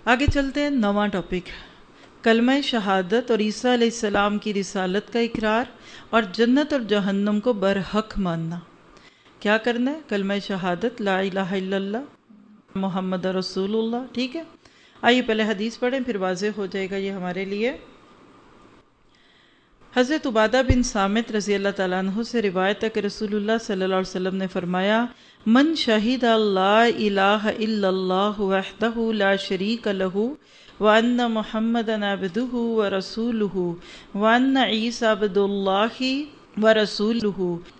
آگے چلتے ہیں، نواں ٹاپک، کلمہ شہادت اور عیسیٰ علیہ السلام کی رسالت کا اقرار اور جنت اور جہنم کو برحق ماننا۔ کیا کرنا ہے؟ کلمہ شہادت، لا الہ الا اللہ محمد رسول اللہ، ٹھیک ہے؟ آئیے پہلے حدیث پڑھیں، پھر واضح ہو جائے گا یہ ہمارے لیے۔ حضرت عبادہ بن صامت رضی اللہ تعالیٰ عنہ سے روایت ہے کہ رسول اللہ صلی اللہ علیہ وسلم نے فرمایا، من شہید لا الہ الا اللہ وحدہ لا شریک لہ وان محمدا عبدہ ورسولہ وان عیسی عبد اللہ ورسولہ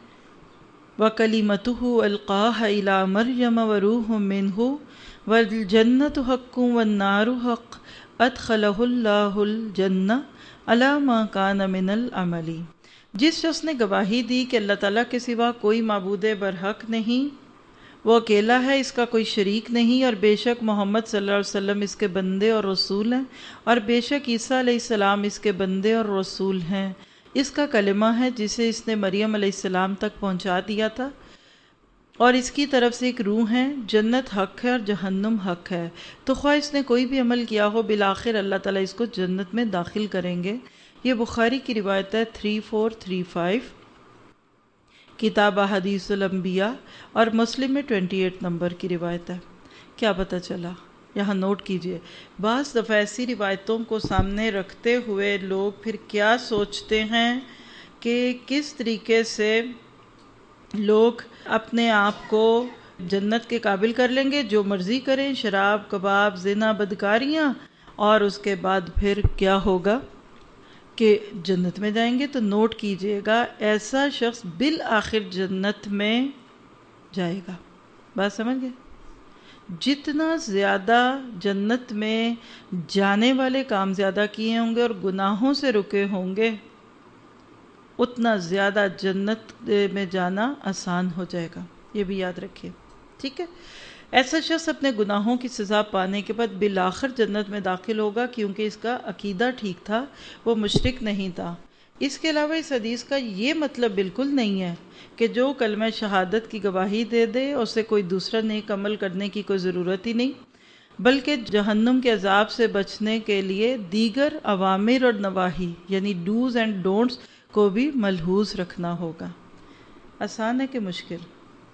وکلمتہ القاها الی مریم وروح منہ والجنۃ حق والنار حق ادخلہ اللہ الجنہ علی ما کان من العمل۔ جس شخص نے گواہی دی کہ اللہ تعالیٰ کے سوا کوئی معبود برحق نہیں، وہ اکیلا ہے، اس کا کوئی شریک نہیں، اور بے شک محمد صلی اللہ علیہ وسلم اس کے بندے اور رسول ہیں، اور بے شک عیسیٰ علیہ السلام اس کے بندے اور رسول ہیں، اس کا کلمہ ہے جسے اس نے مریم علیہ السلام تک پہنچا دیا تھا، اور اس کی طرف سے ایک روح ہے، جنت حق ہے اور جہنم حق ہے، تو خواہ اس نے کوئی بھی عمل کیا ہو، بالآخر اللہ تعالیٰ اس کو جنت میں داخل کریں گے۔ یہ بخاری کی روایت ہے 3435، کتاب احادیث الانبیاء، اور مسلم میں 28 نمبر کی روایت ہے۔ کیا پتہ چلا؟ یہاں نوٹ کیجئے، بعض دفعہ ایسی روایتوں کو سامنے رکھتے ہوئے لوگ پھر کیا سوچتے ہیں کہ کس طریقے سے لوگ اپنے آپ کو جنت کے قابل کر لیں گے، جو مرضی کریں، شراب، کباب، زنا، بدکاریاں، اور اس کے بعد پھر کیا ہوگا کہ جنت میں جائیں گے۔ تو نوٹ کیجئے گا، ایسا شخص بالآخر جنت میں جائے گا۔ بات سمجھ گئے؟ جتنا زیادہ جنت میں جانے والے کام زیادہ کیے ہوں گے اور گناہوں سے رکے ہوں گے، اتنا زیادہ جنت میں جانا آسان ہو جائے گا۔ یہ بھی یاد رکھیے، ٹھیک ہے؟ ایسا شخص اپنے گناہوں کی سزا پانے کے بعد بالآخر جنت میں داخل ہوگا، کیونکہ اس کا عقیدہ ٹھیک تھا، وہ مشرک نہیں تھا۔ اس کے علاوہ اس حدیث کا یہ مطلب بالکل نہیں ہے کہ جو کلمہ شہادت کی گواہی دے دے اسے کوئی دوسرا نیک عمل کرنے کی کوئی ضرورت ہی نہیں، بلکہ جہنم کے عذاب سے بچنے کے لیے دیگر اوامر اور نواہی یعنی ڈوز اینڈ ڈونٹس کو بھی ملحوظ رکھنا ہوگا۔ آسان ہے کہ مشکل؟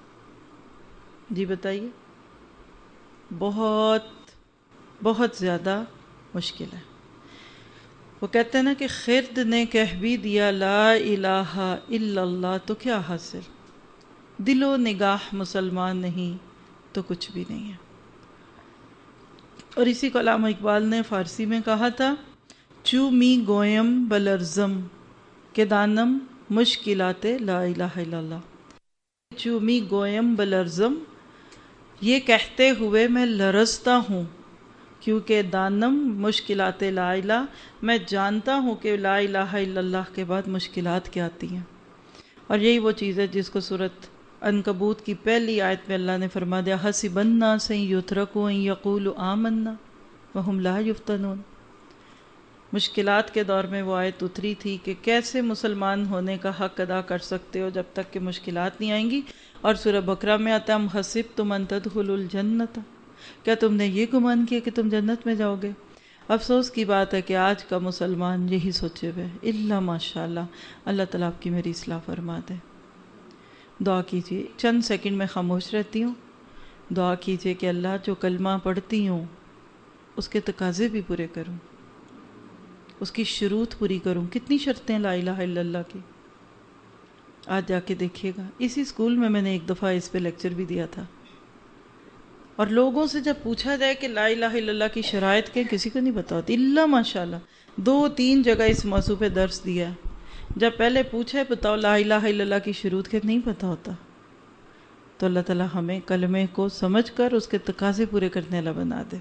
جی بتائیے۔ بہت بہت زیادہ مشکل ہے۔ وہ کہتے ہیں نا کہ خرد نے کہہ بھی دیا لا الہ الا اللہ تو کیا حاصل؟ دل و نگاہ مسلمان نہیں تو کچھ بھی نہیں ہے۔ اور اسی کو علامہ اقبال نے فارسی میں کہا تھا، چو می گویم بلرزم کہ دانم مشکلات لا الہ الا اللہ۔ چو می گویم بلرزم، یہ کہتے ہوئے میں لرزتا ہوں، کیونکہ دانم مشکلات لا الہ، میں جانتا ہوں کہ لا الہ الا اللہ کے بعد مشکلات کیا آتی ہیں۔ اور یہی وہ چیز ہے جس کو سورۃ عنکبوت کی پہلی آیت میں اللہ نے فرما دیا، حسب الناس ان یترکوا ان یقولوا آمنا وہم لا یفتنون۔ مشکلات کے دور میں وہ آیت اتری تھی کہ کیسے مسلمان ہونے کا حق ادا کر سکتے ہو جب تک کہ مشکلات نہیں آئیں گی۔ اور سورہ بقرہ میں آتا ہے، ام حسبتم ان تدخلوا الجنۃ، کیا تم نے یہ گمان کیا کہ تم جنت میں جاؤ گے؟ افسوس کی بات ہے کہ آج کا مسلمان یہی سوچے ہوئے، الا ماشاءاللہ۔ اللہ تعالیٰ آپ کی میری اصلاح فرما دے۔ دعا کیجیے، چند سیکنڈ میں خاموش رہتی ہوں، دعا کیجیے کہ اللہ جو کلمہ پڑھتی ہوں اس کے تقاضے بھی پورے کروں، اس کی شروط پوری کروں۔ کتنی شرطیں لا الہ الا اللہ کی، آج جا کے دیکھیے گا۔ اسی اسکول میں نے ایک دفعہ اس پہ لیکچر بھی دیا تھا، اور لوگوں سے جب پوچھا جائے کہ لا الہ الا اللہ کی شرائط کے، کسی کو نہیں پتا ہوتی، الا ماشاءاللہ 2-3 جگہ اس موضوع پہ درس دیا ہے۔ جب پہلے پوچھے بتاؤ لا الہ الا اللہ کی شروط کے، نہیں پتا ہوتا۔ تو اللہ تعالیٰ ہمیں کلمے کو سمجھ کر اس کے تقاضے پورے کرنے والا بنا دے۔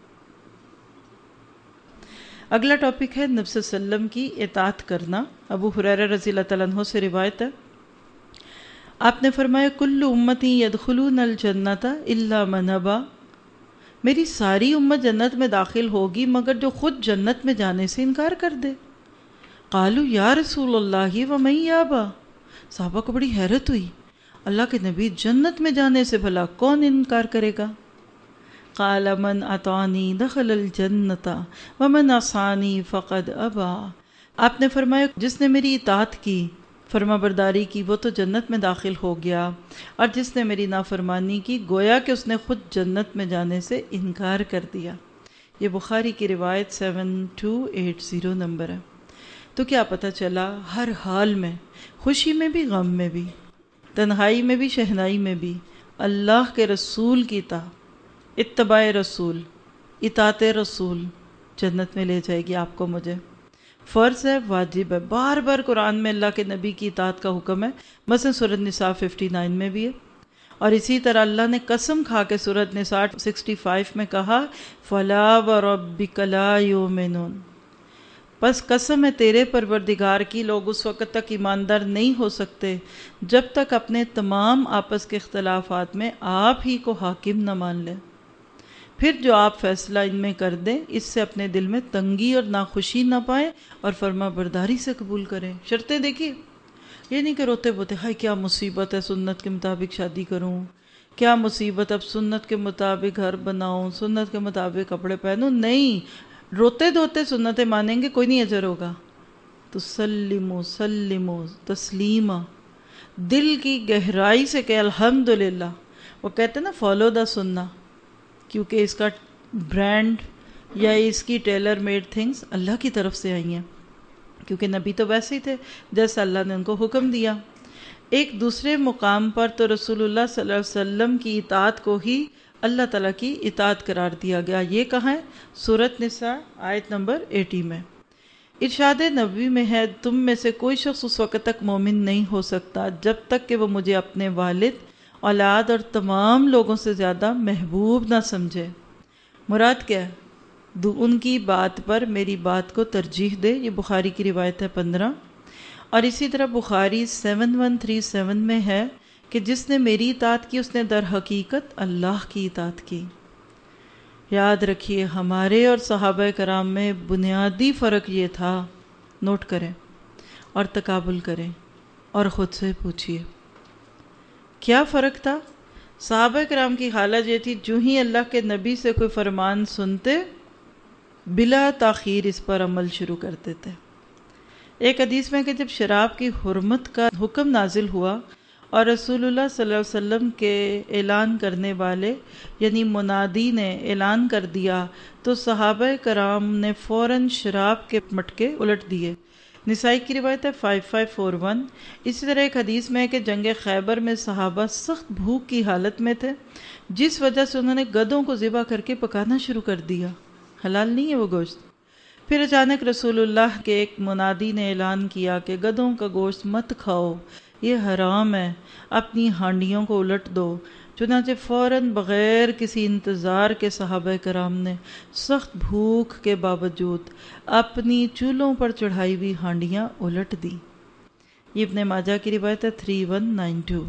اگلا ٹاپک ہے نبی صلی اللہ علیہ وسلم کی اطاعت کرنا۔ ابو ہریرہ رضی اللہ تعالیٰ عنہ سے روایت ہے، آپ نے فرمایا، کل امتی یدخلون الجنۃ الا من ابا، میری ساری امت جنت میں داخل ہوگی مگر جو خود جنت میں جانے سے انکار کر دے۔ قالوا یا رسول اللہ ومن یابا، صحابہ کو بڑی حیرت ہوئی، اللہ کے نبی جنت میں جانے سے بھلا کون انکار کرے گا؟ قال من اطاعنی دخل الجنۃ ومن عصانی فقد ابا۔ آپ نے فرمایا جس نے میری اطاعت کی، فرما برداری کی، وہ تو جنت میں داخل ہو گیا، اور جس نے میری نافرمانی کی گویا کہ اس نے خود جنت میں جانے سے انکار کر دیا۔ یہ بخاری کی روایت 7280 نمبر ہے۔ تو کیا پتہ چلا، ہر حال میں، خوشی میں بھی غم میں بھی، تنہائی میں بھی شہنائی میں بھی، اللہ کے رسول کی اتباع رسول، اطاعت رسول جنت میں لے جائے گی آپ کو مجھے۔ فرض ہے، واجب ہے، بار بار قرآن میں اللہ کے نبی کی اطاعت کا حکم ہے، مثلا سورۃ نساء 59 میں بھی ہے، اور اسی طرح اللہ نے قسم کھا کے سورۃ نساء 65 میں کہا فَلَا وَرَبِّكَ لَا يُؤْمِنُونَ، پس قسم ہے تیرے پروردگار کی، لوگ اس وقت تک ایماندار نہیں ہو سکتے جب تک اپنے تمام آپس کے اختلافات میں آپ ہی کو حاکم نہ مان لیں، پھر جو آپ فیصلہ ان میں کر دیں اس سے اپنے دل میں تنگی اور ناخوشی نہ پائیں اور فرما برداری سے قبول کریں۔ شرطیں دیکھیے، یہ نہیں کہ روتے بوتے ہائے کیا مصیبت ہے، سنت کے مطابق شادی کروں، کیا مصیبت، اب سنت کے مطابق گھر بناؤں، سنت کے مطابق کپڑے پہنوں، نہیں، روتے دھوتے سنتیں مانیں گے کوئی نہیں اجر ہوگا۔ تو سلمو تسلیما، دل کی گہرائی سے کہ الحمدللہ، وہ کہتے ہیں نا فالو دا سنہ، کیونکہ اس کا برانڈ یا اس کی ٹیلر میڈ تھنگز اللہ کی طرف سے آئی ہیں، کیونکہ نبی تو ویسے ہی تھے جیسا اللہ نے ان کو حکم دیا۔ ایک دوسرے مقام پر تو رسول اللہ صلی اللہ علیہ وسلم کی اطاعت کو ہی اللہ تعالیٰ کی اطاعت قرار دیا گیا۔ یہ کہاں ہے؟ سورۃ نساء آیت نمبر 80 میں۔ ارشاد نبوی میں ہے تم میں سے کوئی شخص اس وقت تک مومن نہیں ہو سکتا جب تک کہ وہ مجھے اپنے والد، اولاد اور تمام لوگوں سے زیادہ محبوب نہ سمجھے۔ مراد کیا ہے؟ ان کی بات پر میری بات کو ترجیح دے۔ یہ بخاری کی روایت ہے 15، اور اسی طرح بخاری 7137 میں ہے کہ جس نے میری اطاعت کی اس نے در حقیقت اللہ کی اطاعت کی۔ یاد رکھیے ہمارے اور صحابہ کرام میں بنیادی فرق یہ تھا، نوٹ کریں اور تقابل کریں اور خود سے پوچھیے کیا فرق تھا۔ صحابہ کرام کی حالت یہ تھی جو ہی اللہ کے نبی سے کوئی فرمان سنتے بلا تاخیر اس پر عمل شروع کرتے تھے۔ ایک حدیث میں کہ جب شراب کی حرمت کا حکم نازل ہوا اور رسول اللہ صلی اللہ علیہ وسلم کے اعلان کرنے والے یعنی منادی نے اعلان کر دیا تو صحابہ کرام نے فوراً شراب کے مٹکے الٹ دیے۔ نسائی کی روایت ہے 5541۔ اسی طرح ایک حدیث میں ہے کہ جنگ خیبر میں صحابہ سخت بھوک کی حالت میں تھے جس وجہ سے انہوں نے گدھوں کو ذبح کر کے پکانا شروع کر دیا، حلال نہیں ہے وہ گوشت۔ پھر اچانک رسول اللہ کے ایک منادی نے اعلان کیا کہ گدھوں کا گوشت مت کھاؤ، یہ حرام ہے، اپنی ہانڈیوں کو الٹ دو۔ چنانچہ فوراً بغیر کسی انتظار کے صحابہ کرام نے سخت بھوک کے باوجود اپنی چولہوں پر چڑھائی ہوئی ہانڈیاں الٹ دی۔ یہ ابن ماجہ کی روایت ہے 3192۔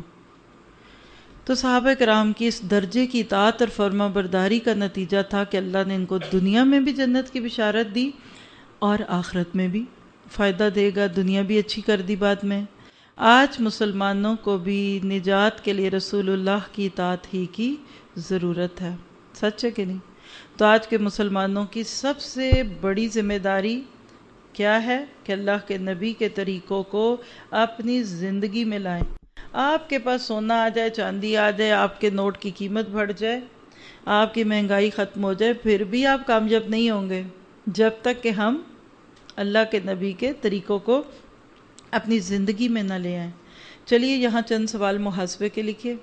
تو صحابہ کرام کی اس درجے کی اطاعت اور فرما برداری کا نتیجہ تھا کہ اللہ نے ان کو دنیا میں بھی جنت کی بشارت دی اور آخرت میں بھی فائدہ دے گا، دنیا بھی اچھی کر دی بعد میں۔ آج مسلمانوں کو بھی نجات کے لیے رسول اللہ کی اطاعت ہی کی ضرورت ہے، سچ ہے کہ نہیں؟ تو آج کے مسلمانوں کی سب سے بڑی ذمہ داری کیا ہے کہ اللہ کے نبی کے طریقوں کو اپنی زندگی میں لائیں۔ آپ کے پاس سونا آ جائے، چاندی آ جائے، آپ کے نوٹ کی قیمت بڑھ جائے، آپ کی مہنگائی ختم ہو جائے، پھر بھی آپ کامیاب نہیں ہوں گے جب تک کہ ہم اللہ کے نبی کے طریقوں کو اپنی زندگی میں نہ لے آئیں۔ چلیے یہاں چند سوال محاسبے کے لکھیے۔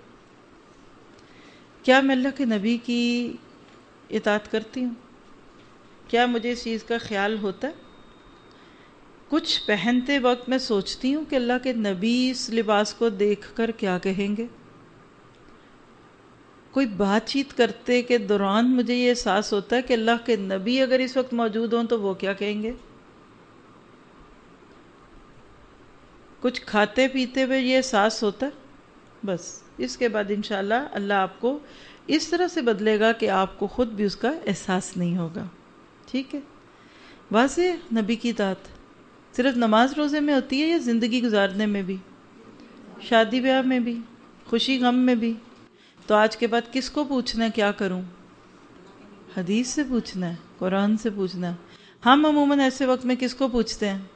کیا میں اللہ کے نبی کی اطاعت کرتی ہوں؟ کیا مجھے اس چیز کا خیال ہوتا ہے؟ کچھ پہنتے وقت میں سوچتی ہوں کہ اللہ کے نبی اس لباس کو دیکھ کر کیا کہیں گے؟ کوئی بات چیت کرتے کے دوران مجھے یہ احساس ہوتا ہے کہ اللہ کے نبی اگر اس وقت موجود ہوں تو وہ کیا کہیں گے؟ کچھ کھاتے پیتے ہوئے یہ احساس ہوتا ہے؟ بس اس کے بعد انشاءاللہ اللہ آپ کو اس طرح سے بدلے گا کہ آپ کو خود بھی اس کا احساس نہیں ہوگا۔ ٹھیک ہے؟ واضح نبی کی اطاعت صرف نماز روزے میں ہوتی ہے یا زندگی گزارنے میں بھی، شادی بیاہ میں بھی، خوشی غم میں بھی؟ تو آج کے بعد کس کو پوچھنا ہے کیا کروں؟ حدیث سے پوچھنا ہے، قرآن سے پوچھنا ہے۔ ہم عموماً ایسے وقت میں کس کو پوچھتے ہیں؟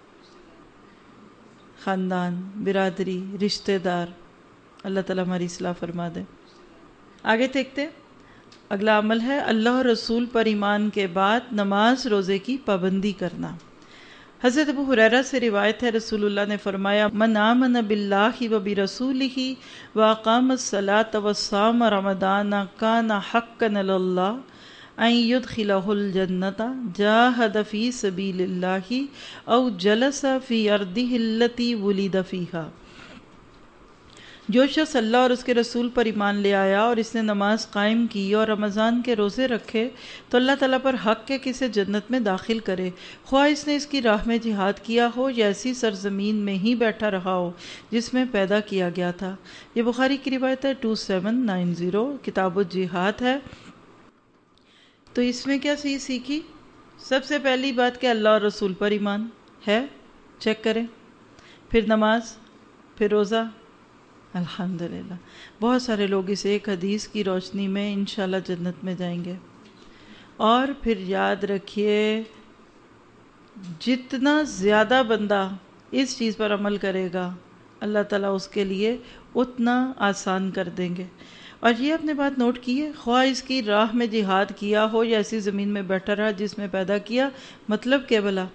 خاندان، برادری، رشتہ دار۔ اللہ تعالیٰ ہماری اصلاح فرما دے۔ آگے دیکھتے ہیں، اگلا عمل ہے اللہ اور رسول پر ایمان کے بعد نماز روزے کی پابندی کرنا۔ حضرت ابو ہریرہ سے روایت ہے، رسول اللہ نے فرمایا من آمن باللہ و برسولہ واقام الصلاۃ وصام رمضان کان حقا علی اللہ ان یدخلہ الجنۃ جاہد فی سبیل اللہ او جلس فی ارضہ التی ولد فیہا۔ جو شخص اللہ اور اس کے رسول پر ایمان لے آیا اور اس نے نماز قائم کی اور رمضان کے روزے رکھے تو اللہ تعالیٰ پر حق ہے کہ اسے جنت میں داخل کرے، خواہ اس نے اس کی راہ میں جہاد کیا ہو یا ایسی سرزمین میں ہی بیٹھا رہا ہو جس میں پیدا کیا گیا تھا۔ یہ بخاری کی روایت ہے 2790، کتاب الجہاد ہے۔ تو اس میں کیا صحیح سیکھی؟ سب سے پہلی بات کہ اللہ اور رسول پر ایمان ہے، چیک کریں، پھر نماز، پھر روزہ۔ الحمدللہ بہت سارے لوگ اس ایک حدیث کی روشنی میں انشاءاللہ جنت میں جائیں گے۔ اور پھر یاد رکھیے جتنا زیادہ بندہ اس چیز پر عمل کرے گا اللہ تعالیٰ اس کے لیے اتنا آسان کر دیں گے۔ اور یہ اپنے بات نوٹ کیے، خواہ اس کی راہ میں جہاد کیا ہو یا ایسی زمین میں بیٹھا رہا جس میں پیدا کیا، مطلب کیا بھلا؟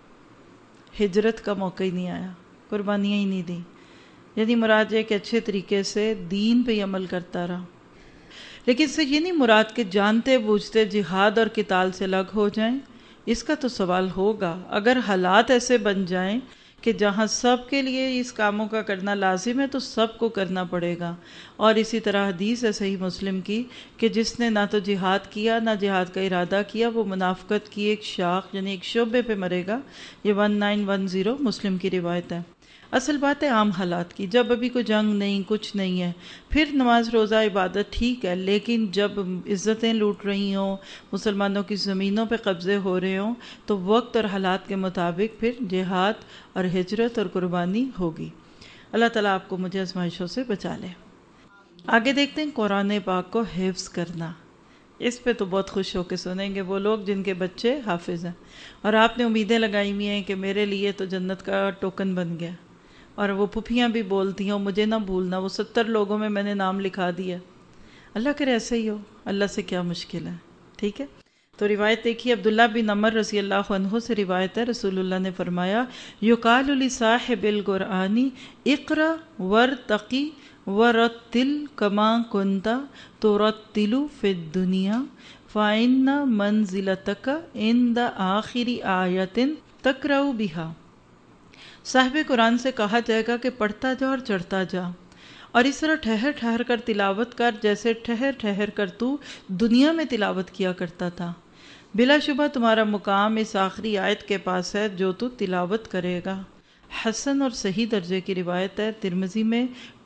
ہجرت کا موقع ہی نہیں آیا، قربانیاں ہی نہیں دیں، یعنی مراد یہ کہ اچھے طریقے سے دین پہ عمل کرتا رہا۔ لیکن اس سے یہ نہیں مراد کہ جانتے بوجھتے جہاد اور قتال سے الگ ہو جائیں، اس کا تو سوال ہوگا۔ اگر حالات ایسے بن جائیں کہ جہاں سب کے لیے اس کاموں کا کرنا لازم ہے تو سب کو کرنا پڑے گا۔ اور اسی طرح حدیث ہے صحیح مسلم کی کہ جس نے نہ تو جہاد کیا نہ جہاد کا ارادہ کیا وہ منافقت کی ایک شاخ یعنی ایک شعبے پہ مرے گا۔ یہ 1910 مسلم کی روایت ہے۔ اصل بات ہے عام حالات کی، جب ابھی کوئی جنگ نہیں، کچھ نہیں ہے، پھر نماز روزہ عبادت ٹھیک ہے، لیکن جب عزتیں لوٹ رہی ہوں، مسلمانوں کی زمینوں پہ قبضے ہو رہے ہوں تو وقت اور حالات کے مطابق پھر جہاد اور ہجرت اور قربانی ہوگی۔ اللہ تعالیٰ آپ کو مجھے آزمائشوں سے بچا لے۔ آگے دیکھتے ہیں قرآن پاک کو حفظ کرنا۔ اس پہ تو بہت خوش ہو کے سنیں گے وہ لوگ جن کے بچے حافظ ہیں، اور آپ نے امیدیں لگائی ہوئی ہیں کہ میرے لیے تو جنت کا ٹوکن بن گیا، اور وہ پھپھیاں بھی بولتی ہیں مجھے نہ بھولنا، وہ 70 لوگوں میں نے نام لکھا دیا۔ اللہ کرے ایسے ہی ہو، اللہ سے کیا مشکل ہے، ٹھیک ہے۔ تو روایت دیکھیے، عبداللہ بن عمر رضی اللہ عنہ سے روایت ہے، رسول اللہ نے فرمایا یقال لصاحب القرآن اقرأ وارتقی ورتل کما کنت ترتل فی الدنیا فإن منزلتک عند آخر آیۃ تقرأ بها۔ صاحب قرآن سے کہا جائے گا کہ پڑھتا جا اور چڑھتا جا، اور اس طرح ٹھہر ٹھہر کر تلاوت کر جیسے ٹھہر ٹھہر کر تو دنیا میں تلاوت کیا کرتا تھا۔ بلا شبہ تمہارا مقام اس آخری آیت کے پاس ہے جو تو تلاوت کرے گا۔ حسن اور صحیح درجے کی روایت ہے، ترمذی میں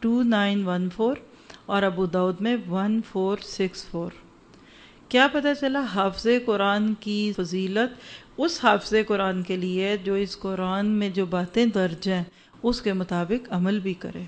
2914 اور ابو داؤد میں 1464۔ کیا پتہ چلا؟ حافظ قرآن کی فضیلت اس حافظ قرآن کے لیے جو اس قرآن میں جو باتیں درج ہیں اس کے مطابق عمل بھی کرے۔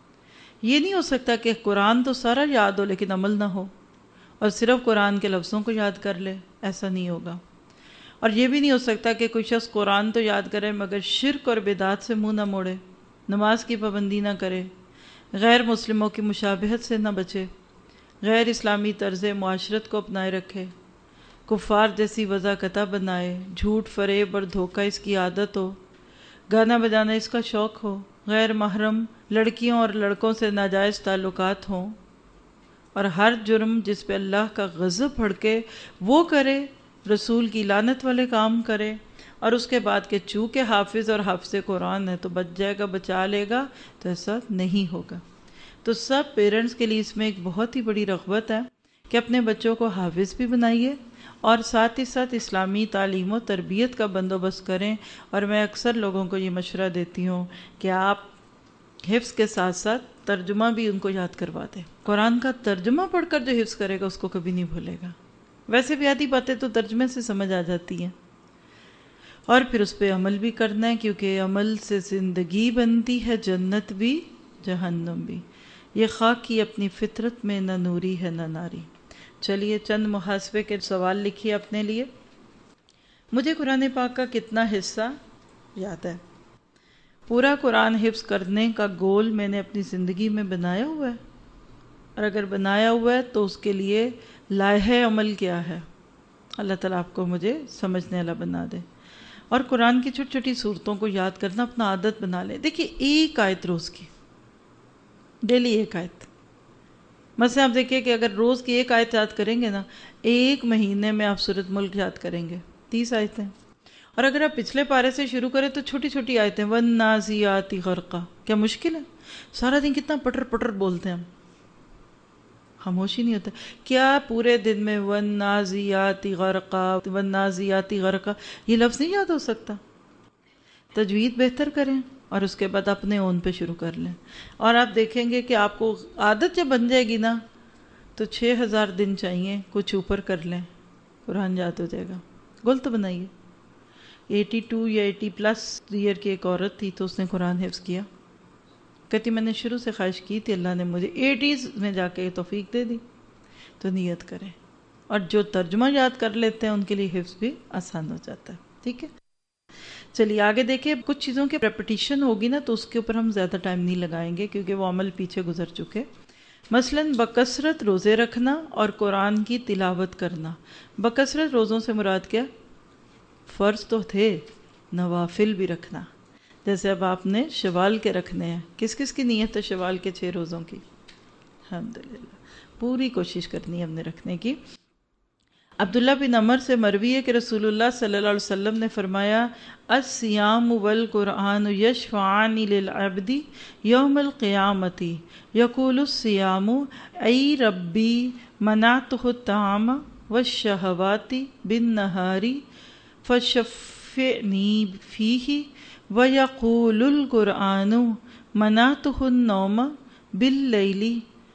یہ نہیں ہو سکتا کہ قرآن تو سارا یاد ہو لیکن عمل نہ ہو، اور صرف قرآن کے لفظوں کو یاد کر لے، ایسا نہیں ہوگا۔ اور یہ بھی نہیں ہو سکتا کہ کوئی شخص قرآن تو یاد کرے مگر شرک اور بدعات سے منہ نہ موڑے، نماز کی پابندی نہ کرے، غیر مسلموں کی مشابہت سے نہ بچے، غیر اسلامی طرز معاشرت کو اپنائے رکھے، کفار جیسی وضاقتہ بنائے، جھوٹ فریب اور دھوکہ اس کی عادت ہو، گانا بجانا اس کا شوق ہو، غیر محرم لڑکیوں اور لڑکوں سے ناجائز تعلقات ہوں، اور ہر جرم جس پہ اللہ کا غضب بھڑکے وہ کرے، رسول کی لعنت والے کام کرے، اور اس کے بعد کہ چونکہ حافظ اور حافظ قرآن ہے تو بچ جائے گا، بچا لے گا، تو ایسا نہیں ہوگا۔ تو سب پیرنٹس کے لیے اس میں ایک بہت ہی بڑی رغبت ہے کہ اپنے بچوں کو حافظ بھی بنائیے اور ساتھ ہی ساتھ اسلامی تعلیم و تربیت کا بندوبست کریں۔ اور میں اکثر لوگوں کو یہ مشورہ دیتی ہوں کہ آپ حفظ کے ساتھ ساتھ ترجمہ بھی ان کو یاد کروا دیں۔ قرآن کا ترجمہ پڑھ کر جو حفظ کرے گا اس کو کبھی نہیں بھولے گا۔ ویسے بھی آدھی باتیں تو ترجمے سے سمجھ آ جاتی ہیں، اور پھر اس پہ عمل بھی کرنا ہے، کیونکہ عمل سے زندگی بنتی ہے، جنت بھی جہنم بھی۔ یہ خاک کی اپنی فطرت میں نہ نوری ہے نہ ناری۔ چلیے چند محاسبے کے سوال لکھیے اپنے لیے. مجھے قرآن پاک کا کتنا حصہ یاد ہے؟ پورا قرآن حفظ کرنے کا گول میں نے اپنی زندگی میں بنایا ہوا ہے؟ اور اگر بنایا ہوا ہے تو اس کے لیے لائحہ عمل کیا ہے؟ اللہ تعالیٰ آپ کو مجھے سمجھنے والا بنا دے. اور قرآن کی چھوٹی چھوٹی صورتوں کو یاد کرنا اپنا عادت بنا لیں. دیکھیے ایک آیت روز کی، ڈیلی ایک آیت. مثلا آپ دیکھیے کہ اگر روز کی ایک آیت یاد کریں گے نا، ایک مہینے میں آپ سورۃ ملک یاد کریں گے، 30 آیتیں. اور اگر آپ پچھلے پارے سے شروع کریں تو چھوٹی چھوٹی آیتیں، وَالنَّازِعَاتِ غَرْقًا. کیا مشکل ہے؟ سارا دن کتنا پٹر پٹر بولتے ہیں ہم، خاموشی نہیں ہوتا. کیا پورے دن میں وَالنَّازِعَاتِ غَرْقًا، وَالنَّازِعَاتِ غَرْقًا یہ لفظ نہیں یاد ہو سکتا؟ تجوید بہتر کریں اور اس کے بعد اپنے اون پہ شروع کر لیں، اور آپ دیکھیں گے کہ آپ کو عادت جب بن جائے گی نا تو 6000 دن چاہیے، کچھ اوپر کر لیں، قرآن یاد ہو جائے گا. گول تو بنائیے. 82 یا 80 پلس ایئر کی ایک عورت تھی تو اس نے قرآن حفظ کیا. کہتی میں نے شروع سے خواہش کی تھی، اللہ نے مجھے 80s میں جا کے توفیق دے دی. تو نیت کریں، اور جو ترجمہ یاد کر لیتے ہیں ان کے لیے حفظ بھی آسان ہو جاتا ہے. ٹھیک ہے، چلیے آگے دیکھیں. کچھ چیزوں کے ریپیٹیشن ہوگی نا تو اس کے اوپر ہم زیادہ ٹائم نہیں لگائیں گے کیونکہ وہ عمل پیچھے گزر چکے. مثلاً بکثرت روزے رکھنا اور قرآن کی تلاوت کرنا. بکثرت روزوں سے مراد کیا؟ فرض تو تھے، نوافل بھی رکھنا. جیسے اب آپ نے شوال کے رکھنے ہیں. کس کس کی نیت ہے شوال کے 6 روزوں کی؟ الحمدللہ پوری کوشش کرنی ہے ہم نے رکھنے کی. عبداللہ بن عمر سے مروی ہے کہ رسول اللہ صلی اللہ علیہ وسلم نے فرمایا الصیام والقرآن یشفعان للعبد یوم القیامت یقول الصیام ای ربی منعتہ الطعام والشہوات بالنہار فشفعنی فیہ ویقول القرآن منعتہ النوم باللیل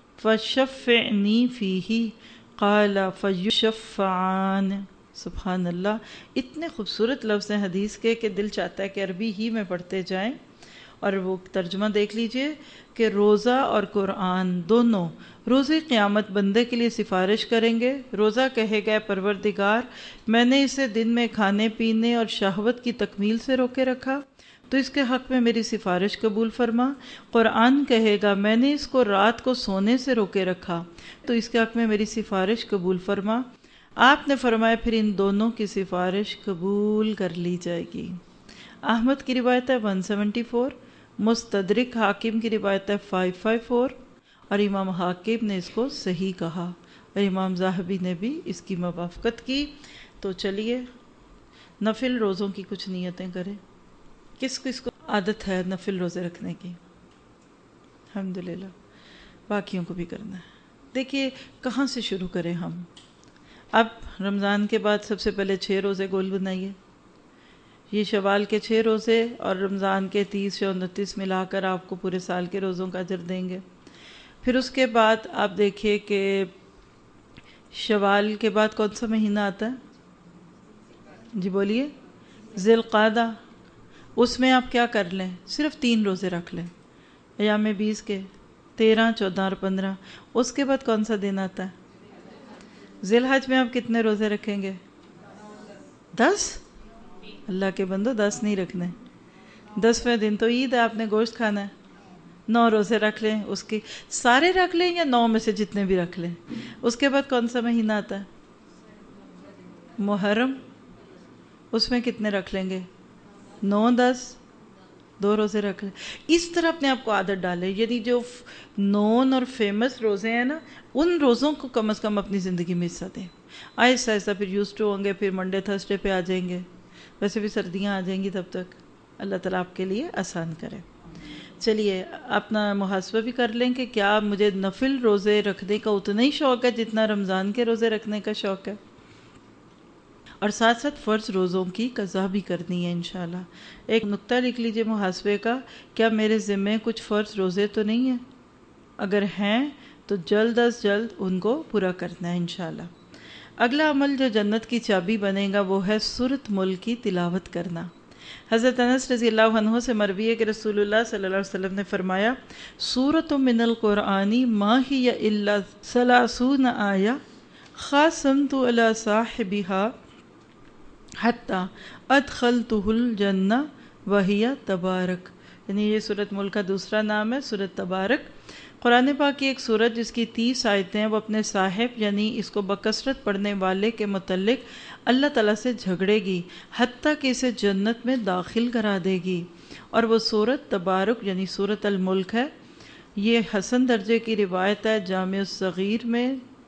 فشفعنی فیہ قال فیشفعان. سبحان اللہ، اتنے خوبصورت لفظ ہیں حدیث کے کہ دل چاہتا ہے کہ عربی ہی میں پڑھتے جائیں. اور وہ ترجمہ دیکھ لیجئے کہ روزہ اور قرآن دونوں روز قیامت بندے کے لیے سفارش کریں گے. روزہ کہے گا پروردگار میں نے اسے دن میں کھانے پینے اور شہوت کی تکمیل سے روکے رکھا تو اس کے حق میں میری سفارش قبول فرما. قرآن کہے گا میں نے اس کو رات کو سونے سے روکے رکھا تو اس کے حق میں میری سفارش قبول فرما. آپ نے فرمایا پھر ان دونوں کی سفارش قبول کر لی جائے گی. احمد کی روایت ہے 174، مستدرک حاکم کی روایت ہے 554، اور امام حاکم نے اس کو صحیح کہا اور امام ذاہبی نے بھی اس کی موافقت کی. تو چلیے نفل روزوں کی کچھ نیتیں کریں. کس کس کو عادت ہے نفل روزے رکھنے کی؟ الحمدللہ باقیوں کو بھی کرنا ہے. دیکھیے کہاں سے شروع کریں ہم. اب رمضان کے بعد سب سے پہلے 6 روزے گول بنائیے. یہ شوال کے 6 روزے اور رمضان کے 30 یا 29 ملا کر آپ کو پورے سال کے روزوں کا اجر دیں گے. پھر اس کے بعد آپ دیکھیے کہ شوال کے بعد کون سا مہینہ آتا ہے؟ جی بولیے. ذی القعدہ. اس میں آپ کیا کر لیں؟ صرف 3 روزے رکھ لیں، ایام 20 کے 13، 14 اور 15. اس کے بعد کون سا دن آتا ہے؟ ذی الحج میں آپ کتنے روزے رکھیں گے؟ 10. اللہ کے بندو 10 نہیں رکھنے. 10ویں دن تو عید ہے، آپ نے گوشت کھانا ہے. 9 روزے رکھ لیں. اس کی سارے رکھ لیں یا 9 میں سے جتنے بھی رکھ لیں. اس کے بعد کون سا مہینہ آتا ہے؟ محرم. اس میں کتنے رکھ لیں گے؟ 9، 10، 2 روزے رکھ لیں. اس طرح اپنے آپ کو عادت ڈالیں. یعنی جو نون اور فیمس روزے ہیں نا ان روزوں کو کم از کم اپنی زندگی میں حصہ دیں. آہستہ آہستہ پھر یوزڈ ہوں گے، پھر منڈے تھرسڈے پہ آ جائیں گے. ویسے بھی سردیاں آ جائیں گی تب تک. اللہ تعالیٰ آپ کے لیے آسان کرے. چلیے اپنا محاسبہ بھی کر لیں کہ کیا مجھے نفل روزے رکھنے کا اتنا ہی شوق ہے جتنا رمضان کے روزے رکھنے کا شوق ہے، اور ساتھ ساتھ فرض روزوں کی قضا بھی کرنی ہے انشاءاللہ. ایک نقطہ لکھ لیجئے محاسبے کا، کیا میرے ذمے کچھ فرض روزے تو نہیں ہیں؟ اگر ہیں تو جلد از جلد ان کو پورا کرنا ہے انشاءاللہ. اگلا عمل جو جنت کی چابی بنے گا وہ ہے سورۃ ملک کی تلاوت کرنا. حضرت انس رضی اللہ عنہ سے مروی ہے کہ رسول اللہ صلی اللہ علیہ وسلم نے فرمایا سورۃ من القرآن ما ہی الا 30 آیہ خاصمت علی صاحبها حتی ادخلتہ الجنہ وہی تبارک، یعنی یہ سورۃ ملک کا دوسرا نام ہے سورۃ تبارک۔ قرآن پاک کی ایک سورت جس کی 30 آیتیں ہیں، وہ اپنے صاحب یعنی اس کو بکثرت پڑھنے والے کے متعلق اللہ تعالیٰ سے جھگڑے گی حتیٰ کہ اسے جنت میں داخل کرا دے گی، اور وہ سورۃ تبارک یعنی سورۃ الملک ہے۔ یہ حسن درجے کی روایت ہے، جامع الصغیر میں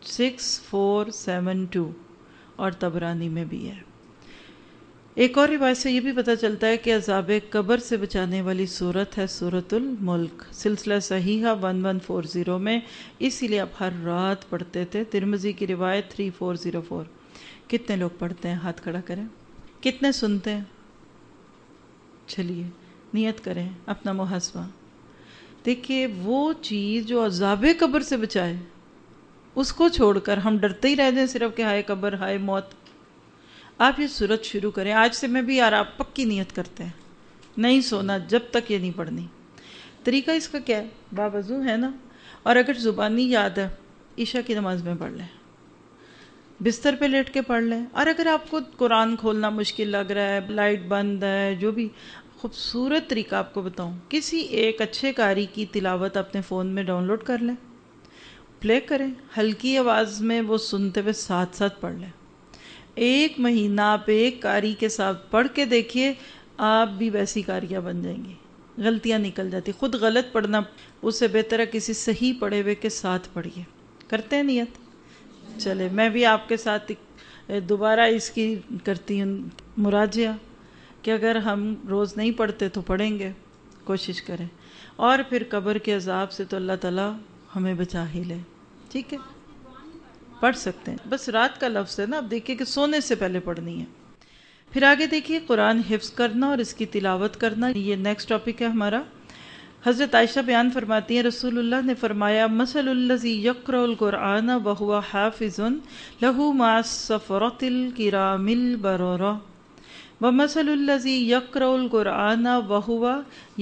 6472 اور طبرانی میں بھی ہے۔ ایک اور روایت سے یہ بھی پتہ چلتا ہے کہ عذاب قبر سے بچانے والی سورت ہے سورۃ الملک، سلسلہ صحیحہ 1140 میں، اسی لیے آپ ہر رات پڑھتے تھے۔ ترمذی کی روایت 3404۔ کتنے لوگ پڑھتے ہیں؟ ہاتھ کھڑا کریں۔ کتنے سنتے ہیں؟ چلیے نیت کریں اپنا محاسبہ۔ دیکھیے وہ چیز جو عذاب قبر سے بچائے، اس کو چھوڑ کر ہم ڈرتے ہی رہ جائیں صرف کہ ہائے قبر ہائے موت۔ آپ یہ سورت شروع کریں آج سے، میں بھی یار آپ پکی نیت کرتے ہیں نہیں سونا جب تک یہ نہیں پڑھنی۔ طریقہ اس کا کیا ہے؟ باوضو ہے نا، اور اگر زبانی یاد ہے عشاء کی نماز میں پڑھ لیں، بستر پہ لیٹ کے پڑھ لیں، اور اگر آپ کو قرآن کھولنا مشکل لگ رہا ہے، لائٹ بند ہے، جو بھی خوبصورت طریقہ آپ کو بتاؤں، کسی ایک اچھے قاری کی تلاوت اپنے فون میں ڈاؤن لوڈ کر لیں، پلے کریں، ہلکی آواز میں وہ سنتے ہوئے ساتھ ساتھ پڑھ لیں۔ 1 مہینہ آپ ایک قاری کے ساتھ پڑھ کے دیکھیے، آپ بھی ویسی قاریاں بن جائیں گی، غلطیاں نکل جاتی۔ خود غلط پڑھنا اس سے بہتر ہے کسی صحیح پڑھے ہوئے کے ساتھ پڑھیے۔ کرتے ہیں نیت؟ چلے میں بھی آپ کے ساتھ دوبارہ اس کی کرتی ہوں مراجعہ کہ اگر ہم روز نہیں پڑھتے تو پڑھیں گے، کوشش کریں، اور پھر قبر کے عذاب سے تو اللہ تعالیٰ ہمیں بچا ہی لے۔ ٹھیک ہے، پڑھ سکتے ہیں، بس رات کا لفظ ہے نا، اب دیکھیے کہ سونے سے پہلے پڑھنی ہے۔ پھر آگے دیکھیے قرآن حفظ کرنا اور اس کی تلاوت کرنا، یہ نیکسٹ ٹاپک ہے ہمارا۔ حضرت عائشہ بیان فرماتی ہیں رسول اللہ نے فرمایا مثل الذی یقرأ القرآن وہو حافظ لہ مع السفرۃ الکرام البررہ ومثل الذی یقرأ القرآن وہو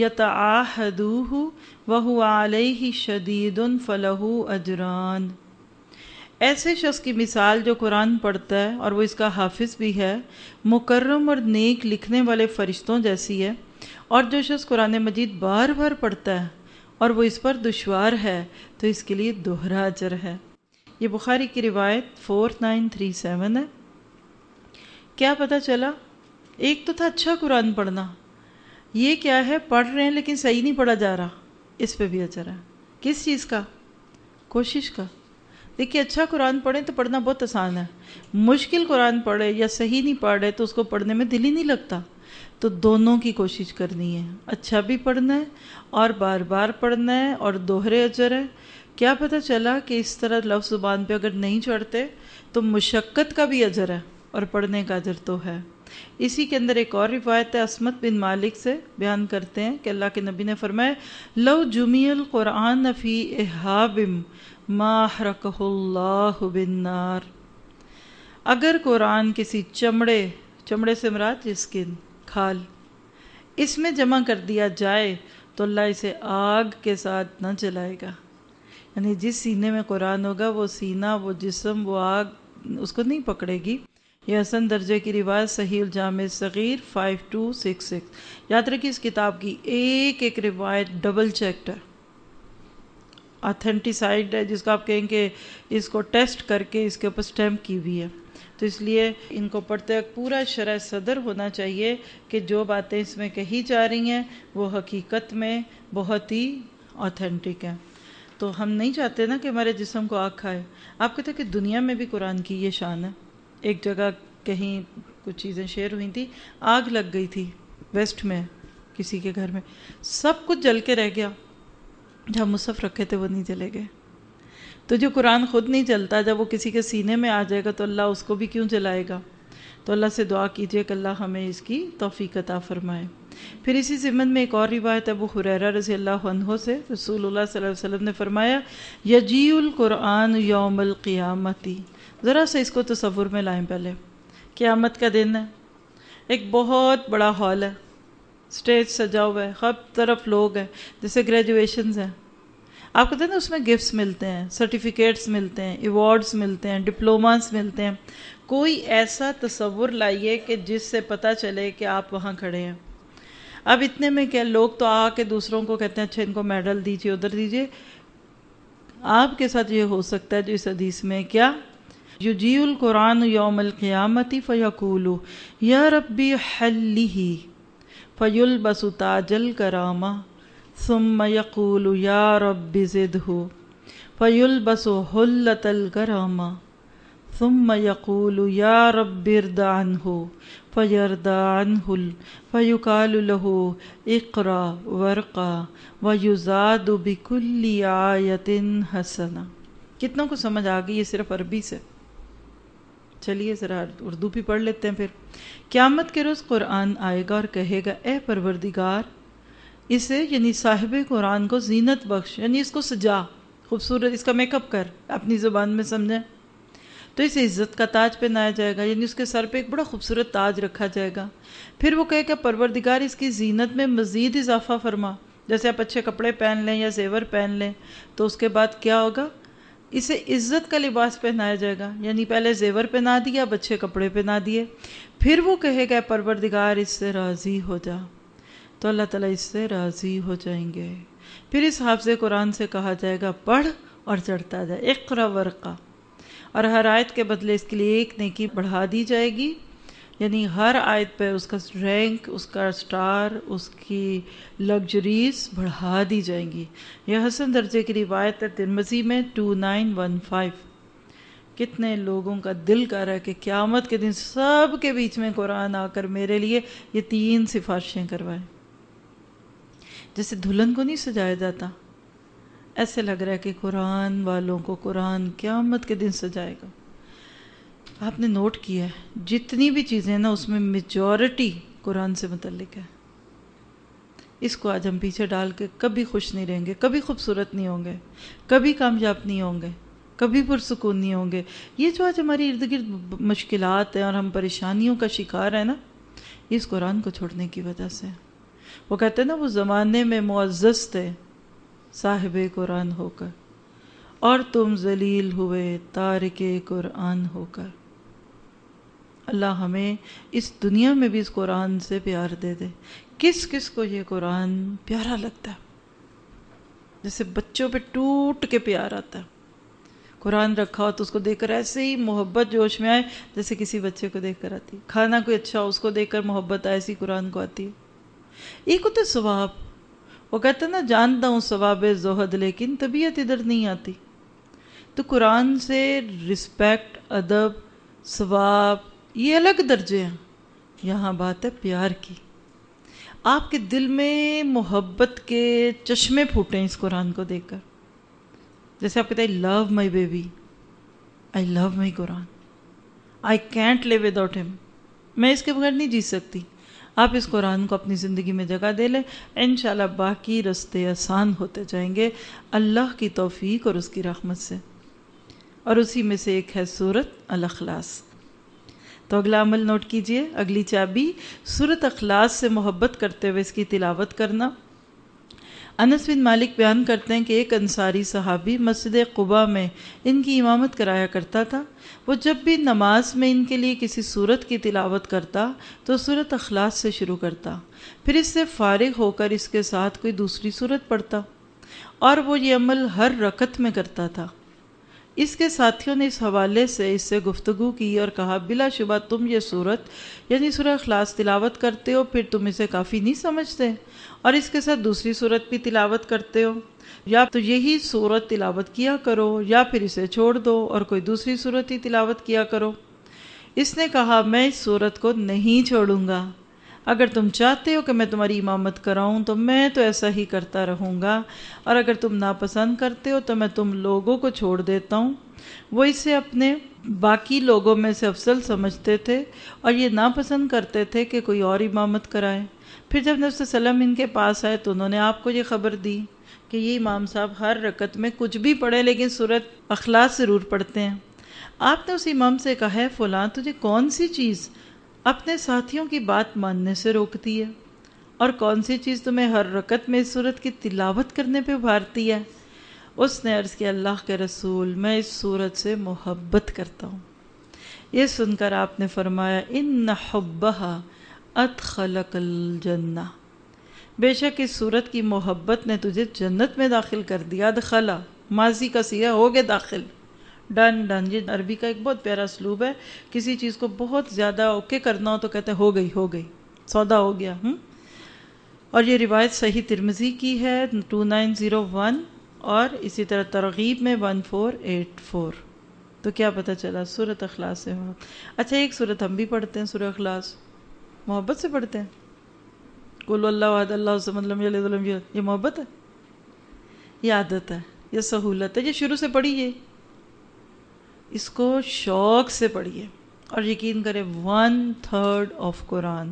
یتعاہدہ وہو علیہ شدید فلہ اجران۔ ایسے شخص کی مثال جو قرآن پڑھتا ہے اور وہ اس کا حافظ بھی ہے، مکرم اور نیک لکھنے والے فرشتوں جیسی ہے، اور جو شخص قرآن مجید بار بار پڑھتا ہے اور وہ اس پر دشوار ہے تو اس کے لیے دوہرا اجر ہے۔ یہ بخاری کی روایت 4937 ہے۔ کیا پتہ چلا؟ ایک تو تھا اچھا قرآن پڑھنا، یہ کیا ہے پڑھ رہے ہیں لیکن صحیح نہیں پڑھا جا رہا، اس پہ بھی اجر ہے۔ کس چیز کا؟ کوشش کا۔ دیکھیے اچھا قرآن پڑھیں تو پڑھنا بہت آسان ہے، مشکل قرآن پڑھے یا صحیح نہیں پڑھ رہے تو اس کو پڑھنے میں دل ہی نہیں لگتا۔ تو دونوں کی کوشش کرنی ہے، اچھا بھی پڑھنا ہے اور بار بار پڑھنا ہے، اور دوہرے اجر ہے۔ کیا پتہ چلا کہ اس طرح لفظ زبان پہ اگر نہیں چڑھتے تو مشقت کا بھی اجر ہے اور پڑھنے کا اجر تو ہے۔ اسی کے اندر ایک اور روایت ہے، عصمت بن مالک سے بیان کرتے ہیں کہ اللہ کے نبی نے فرمایا لو جمع القرآن فی احاب ما احرقہ اللہ بالنار، اگر قرآن کسی چمڑے سے مراد اسکن، کھال، اس میں جمع کر دیا جائے تو اللہ اسے آگ کے ساتھ نہ جلائے گا۔ یعنی جس سینے میں قرآن ہوگا وہ سینہ، وہ جسم، وہ آگ اس کو نہیں پکڑے گی۔ یہ حسن درجے کی روایت صحیح الجامع صغیر 5266۔ یاد رکھیے اس کتاب کی ایک ایک روایت ڈبل چیکڈ ہے، آتھینٹیسائڈ ہے، جس کا آپ کہیں کہ اس کو ٹیسٹ کر کے اس کے اوپر سٹیمپ کی ہوئی ہے۔ تو اس لیے ان کو پڑھتے وقت پورا شرح صدر ہونا چاہیے کہ جو باتیں اس میں کہی جا رہی ہیں وہ حقیقت میں بہت ہی آتھینٹک ہیں۔ تو ہم نہیں چاہتے نا کہ ہمارے جسم کو آگ کھائے۔ آپ کہتے ہیں کہ دنیا میں بھی قرآن کی یہ شان ہے۔ ایک جگہ کہیں کچھ چیزیں شیئر ہوئی تھی، آگ لگ گئی تھی ویسٹ میں کسی کے گھر میں، سب کچھ جل کے رہ گیا، جہاں مصحف رکھے تھے وہ نہیں جلے گئے۔ تو جو قرآن خود نہیں جلتا، جب وہ کسی کے سینے میں آ جائے گا تو اللہ اس کو بھی کیوں جلائے گا؟ تو اللہ سے دعا کیجئے کہ اللہ ہمیں اس کی توفیق عطا فرمائے۔ پھر اسی ضمن میں ایک اور روایت ابو ہریرہ رضی اللہ عنہ سے رسول اللہ صلی اللہ علیہ وسلم نے فرمایا یجیء القرآن یوم القیامتی، ذرا سا اس کو تصور میں لائیں پہلے، قیامت کا دن ہے، ایک بہت بڑا ہال ہے، سٹیج سجا ہوا ہے، ہر طرف لوگ ہیں، جیسے گریجویشنز ہیں، آپ کہتے ہیں نا اس میں گفٹس ملتے ہیں، سرٹیفکیٹس ملتے ہیں، ایوارڈز ملتے ہیں، ڈپلوماز ملتے ہیں. کوئی ایسا تصور لائیے کہ جس سے پتہ چلے کہ آپ وہاں کھڑے ہیں. اب اتنے میں کیا لوگ تو آ کے دوسروں کو کہتے ہیں اچھا ان کو میڈل دیجیے، ادھر دیجیے. آپ کے ساتھ یہ ہو سکتا ہے جو اس حدیث میں کیا یجیء القرآن یوم القیامت فیقول یا ربی حلہ فیلبس تاج الکرامہ ثم یقول یا رب زدہ فیلبس حلۃ الکرامہ ثم یقول یا رب ارض عنہ فیرضى عنہ فیقال له اقرأ وارقى ویزاد بکل آیۃ حسنہ. کتنوں کو سمجھ آ گئی یہ صرف عربی سے؟ چلیے ذرا اردو بھی پڑھ لیتے ہیں پھر. قیامت کے روز قرآن آئے گا اور کہے گا اے پروردگار اسے یعنی صاحب قرآن کو زینت بخش، یعنی اس کو سجا، خوبصورت اس کا میک اپ کر، اپنی زبان میں سمجھیں تو اسے عزت کا تاج پہنایا جائے گا، یعنی اس کے سر پہ ایک بڑا خوبصورت تاج رکھا جائے گا. پھر وہ کہے گا پروردگار اس کی زینت میں مزید اضافہ فرما، جیسے آپ اچھے کپڑے پہن لیں یا زیور پہن لیں تو اس کے بعد کیا ہوگا، اسے عزت کا لباس پہنایا جائے گا، یعنی پہلے زیور پہنا دیا اب اچھے کپڑے پہنا دیے. پھر وہ کہے گا پروردگار اس سے راضی ہو جا، تو اللہ تعالیٰ اس سے راضی ہو جائیں گے. پھر اس حافظ قرآن سے کہا جائے گا پڑھ اور چڑھتا جائے، اقرا ورقا، اور ہر آیت کے بدلے اس کے لیے ایک نیکی بڑھا دی جائے گی، یعنی ہر آیت پہ اس کا رینک، اس کا سٹار، اس کی لگژریز بڑھا دی جائیں گی. یہ حسن درجے کی روایت ہے ترمذی میں 2915. کتنے لوگوں کا دل کر رہا ہے کہ قیامت کے دن سب کے بیچ میں قرآن آ کر میرے لیے یہ 3 سفارشیں کروائے. جیسے دلہن کو نہیں سجایا جاتا، ایسے لگ رہا ہے کہ قرآن والوں کو قرآن قیامت کے دن سجائے گا. آپ نے نوٹ کیا ہے جتنی بھی چیزیں نا اس میں میجورٹی قرآن سے متعلق ہے. اس کو آج ہم پیچھے ڈال کے کبھی خوش نہیں رہیں گے، کبھی خوبصورت نہیں ہوں گے، کبھی کامیاب نہیں ہوں گے، کبھی پرسکون نہیں ہوں گے. یہ جو آج ہماری ارد گرد مشکلات ہیں اور ہم پریشانیوں کا شکار ہیں نا، یہ اس قرآن کو چھوڑنے کی وجہ سے. وہ کہتے ہیں نا وہ زمانے میں معزز تھے صاحب قرآن ہو کر، اور تم ذلیل ہوئے تارک قرآن ہو کر. اللہ ہمیں اس دنیا میں بھی اس قرآن سے پیار دے دے. کس کس کو یہ قرآن پیارا لگتا ہے؟ جیسے بچوں پہ ٹوٹ کے پیار آتا ہے. قرآن رکھا ہو تو اس کو دیکھ کر ایسے ہی محبت جوش میں آئے جیسے کسی بچے کو دیکھ کر آتی. کھانا کوئی اچھا ہو اس کو دیکھ کر محبت آئے ایسی قرآن کو آتی ہے. ایک ہوتا ثواب، وہ کہتا ہے نا جانتا ہوں ثواب زہد لیکن طبیعت ادھر نہیں آتی. تو قرآن سے رسپیکٹ، ادب، ثواب یہ الگ درجے ہیں. یہاں بات ہے پیار کی. آپ کے دل میں محبت کے چشمے پھوٹیں اس قرآن کو دیکھ کر. جیسے آپ کہتے ہیں love my baby, I love my Quran, I can't live without him, میں اس کے بغیر نہیں جی سکتی. آپ اس قرآن کو اپنی زندگی میں جگہ دے لیں، انشاءاللہ باقی رستے آسان ہوتے جائیں گے اللہ کی توفیق اور اس کی رحمت سے. اور اسی میں سے ایک ہے سورۃ الاخلاص. تو اگلا عمل نوٹ کیجئے، اگلی چابی سورۃ اخلاص سے محبت کرتے ہوئے اس کی تلاوت کرنا. انس بن مالک بیان کرتے ہیں کہ ایک انصاری صحابی مسجد قباء میں ان کی امامت کرایا کرتا تھا. وہ جب بھی نماز میں ان کے لیے کسی سورت کی تلاوت کرتا تو سورۃ اخلاص سے شروع کرتا، پھر اس سے فارغ ہو کر اس کے ساتھ کوئی دوسری سورت پڑھتا، اور وہ یہ عمل ہر رکعت میں کرتا تھا. اس کے ساتھیوں نے اس حوالے سے اس سے گفتگو کی اور کہا بلا شبہ تم یہ سورت یعنی سورہ اخلاص تلاوت کرتے ہو، پھر تم اسے کافی نہیں سمجھتے اور اس کے ساتھ دوسری سورت بھی تلاوت کرتے ہو. یا تو یہی سورت تلاوت کیا کرو یا پھر اسے چھوڑ دو اور کوئی دوسری سورت ہی تلاوت کیا کرو. اس نے کہا میں اس سورت کو نہیں چھوڑوں گا، اگر تم چاہتے ہو کہ میں تمہاری امامت کراؤں تو میں تو ایسا ہی کرتا رہوں گا، اور اگر تم ناپسند کرتے ہو تو میں تم لوگوں کو چھوڑ دیتا ہوں. وہ اسے اپنے باقی لوگوں میں سے افضل سمجھتے تھے اور یہ ناپسند کرتے تھے کہ کوئی اور امامت کرائے. پھر جب نبی صلی اللہ علیہ وسلم ان کے پاس آئے تو انہوں نے آپ کو یہ خبر دی کہ یہ امام صاحب ہر رکعت میں کچھ بھی پڑھے لیکن سورۃ اخلاص ضرور پڑھتے ہیں. آپ نے اس امام سے کہا ہے فلاں تجھے کون سی چیز اپنے ساتھیوں کی بات ماننے سے روکتی ہے اور کون سی چیز تمہیں ہر رکعت میں اس سورت کی تلاوت کرنے پہ ابھارتی ہے؟ اس نے عرض کیا اللہ کے رسول میں اس صورت سے محبت کرتا ہوں۔ یہ سن کر آپ نے فرمایا ان حبھا ادخلک الجنہ، بے شک اس صورت کی محبت نے تجھے جنت میں داخل کر دیا۔ ادخلا ماضی کا صیغہ، ہو گئے داخل، ڈن ڈن۔ یہ عربی کا ایک بہت پیارا اسلوب ہے، کسی چیز کو بہت زیادہ اوکے کرنا ہو تو کہتے ہیں ہو گئی، ہو گئی، سودا ہو گیا۔ اور یہ روایت صحیح ترمذی کی ہے 2901، اور اسی طرح ترغیب میں 1484۔ تو کیا پتہ چلا سورۃ اخلاص سے ہو۔ اچھا ایک سورت ہم بھی پڑھتے ہیں، سورہ اخلاص محبت سے پڑھتے ہیں۔ قل اللہ احد اللہ الصمد لم یلد ولم یولد، یہ محبت ہے، یہ عادت ہے، یہ سہولت ہے، یہ شروع سے پڑھیے، اس کو شوق سے پڑھیے، اور یقین کریں 1/3 آف قرآن،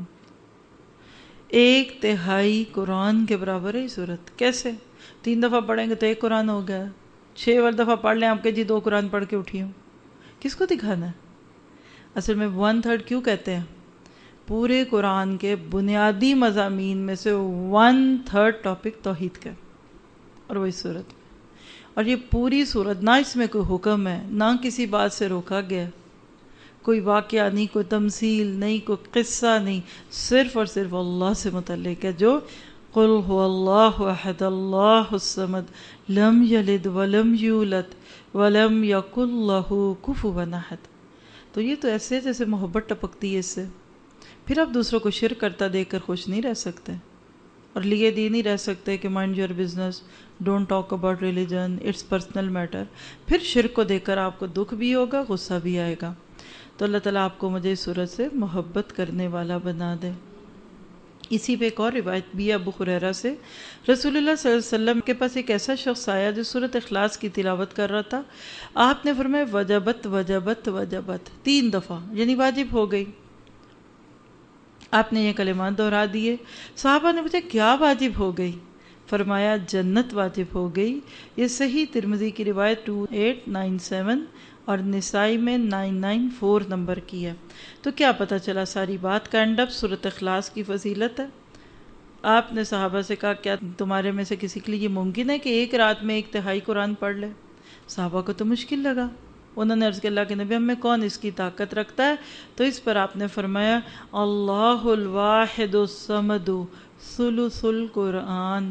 1/3 قرآن کے برابر ہے یہ صورت۔ کیسے؟ 3 دفعہ پڑھیں گے تو 1 قرآن ہو گیا، 6 دفعہ پڑھ لیں آپ کے جی 2 قرآن پڑھ کے اٹھی ہوں، کس کو دکھانا ہے؟ اصل میں 1/3 کیوں کہتے ہیں؟ پورے قرآن کے بنیادی مضامین میں سے 1/3 ٹاپک توحید کا، اور وہی صورت میں، اور یہ پوری صورت نہ اس میں کوئی حکم ہے، نہ کسی بات سے روکا گیا، کوئی واقعہ نہیں، کوئی تمثیل نہیں، کوئی قصہ نہیں، صرف اور صرف اللہ سے متعلق ہے، جو قل هو اللہ احد اللہ الصمد لم یلد ولم یولد ولم یکن لہ کفوا احد۔ تو یہ تو ایسے جیسے محبت ٹپکتی ہے اس سے، پھر آپ دوسروں کو شرک کرتا دیکھ کر خوش نہیں رہ سکتے، اور لیے دی نہیں رہ سکتے کہ mind your business, don't talk about religion, it's personal matter. پھر شرک کو دیکھ کر آپ کو دکھ بھی ہوگا، غصہ بھی آئے گا۔ تو اللہ تعالیٰ آپ کو مجھے اس صورت سے محبت کرنے والا بنا دے۔ اسی پہ ایک اور روایت بھی ہے ابو ہریرہ سے، رسول اللہ صلی اللہ علیہ وسلم کے پاس ایک ایسا شخص آیا جو سورۃ اخلاص کی تلاوت کر رہا تھا۔ آپ نے فرمایا وجبت وجبت وجبت 3 دفعہ، یعنی واجب ہو گئی۔ آپ نے یہ کلمات دہرا دیے۔ صحابہ نے پوچھا کیا واجب ہو گئی؟ فرمایا جنت واجب ہو گئی۔ یہ صحیح ترمذی کی روایت 2897 اور نسائی میں 994 نمبر کی ہے۔ تو کیا پتہ چلا ساری بات کا اینڈ اپ سورۃ اخلاص کی فضیلت ہے۔ آپ نے صحابہ سے کہا کیا تمہارے میں سے کسی کے لیے یہ ممکن ہے کہ ایک رات میں 1/3 قرآن پڑھ لے؟ صحابہ کو تو مشکل لگا، انہوں نے عرض کیا اللہ کے نبی ہم میں کون اس کی طاقت رکھتا ہے؟ تو اس پر آپ نے فرمایا اللہ الواحد الصمد ثلث القرآن،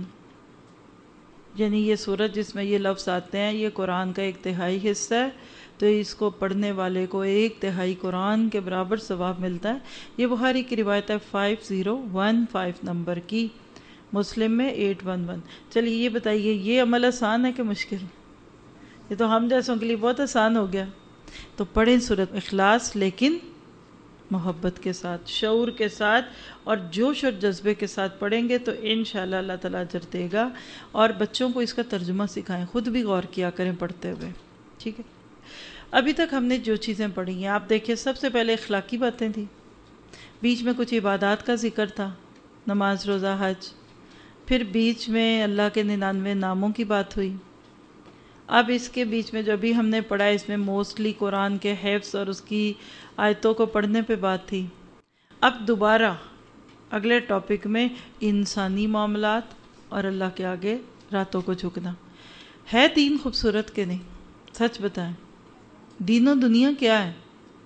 یعنی یہ سورت جس میں یہ لفظ آتے ہیں یہ قرآن کا 1/3 حصہ ہے، تو اس کو پڑھنے والے کو 1/3 قرآن کے برابر ثواب ملتا ہے۔ یہ بخاری کی روایت ہے 5015 نمبر کی، مسلم میں 811۔ چلیے یہ بتائیے یہ عمل آسان ہے کہ مشکل؟ یہ تو ہم جیسوں کے لیے بہت آسان ہو گیا۔ تو پڑھیں سورۃ اخلاص، لیکن محبت کے ساتھ، شعور کے ساتھ، اور جوش اور جذبے کے ساتھ پڑھیں گے تو انشاءاللہ اللہ تعالیٰ اجر دے گا۔ اور بچوں کو اس کا ترجمہ سکھائیں، خود بھی غور کیا کریں پڑھتے ہوئے، ٹھیک ہے؟ ابھی تک ہم نے جو چیزیں پڑھی ہیں آپ دیکھیں، سب سے پہلے اخلاقی باتیں تھیں، بیچ میں کچھ عبادات کا ذکر تھا، نماز روزہ حج، پھر بیچ میں اللہ کے 99 ناموں کی بات ہوئی۔ اب اس کے بیچ میں جو ابھی ہم نے پڑھا اس میں موسٹلی قرآن کے حفظ اور اس کی آیتوں کو پڑھنے پہ بات تھی۔ اب دوبارہ اگلے ٹاپک میں انسانی معاملات اور اللہ کے آگے راتوں کو جھکنا ہے۔ دین خوبصورت کہ نہیں؟ سچ بتائیں، دین و دنیا کیا ہے؟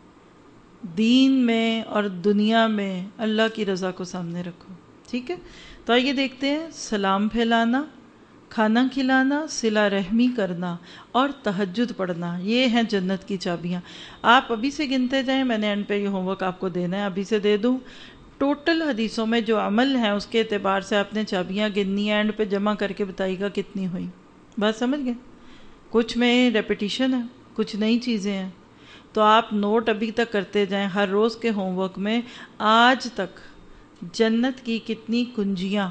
دین میں اور دنیا میں اللہ کی رضا کو سامنے رکھو، ٹھیک ہے؟ تو آئیے دیکھتے ہیں، سلام پھیلانا، کھانا کھلانا، صلہ رحمی کرنا اور تہجد پڑھنا، یہ ہیں جنت کی چابیاں۔ آپ ابھی سے گنتے جائیں، میں نے اینڈ پہ یہ ہوم ورک آپ کو دینا ہے، ابھی سے دے دوں۔ ٹوٹل حدیثوں میں جو عمل ہیں اس کے اعتبار سے آپ نے چابیاں گننی ہیں، اینڈ پہ جمع کر کے بتائیے گا کتنی ہوئی۔ بات سمجھ گئے؟ کچھ میں ریپیٹیشن ہے، کچھ نئی چیزیں ہیں، تو آپ نوٹ ابھی تک کرتے جائیں۔ ہر روز کے ہوم ورک میں آج تک جنت کی کتنی کنجیاں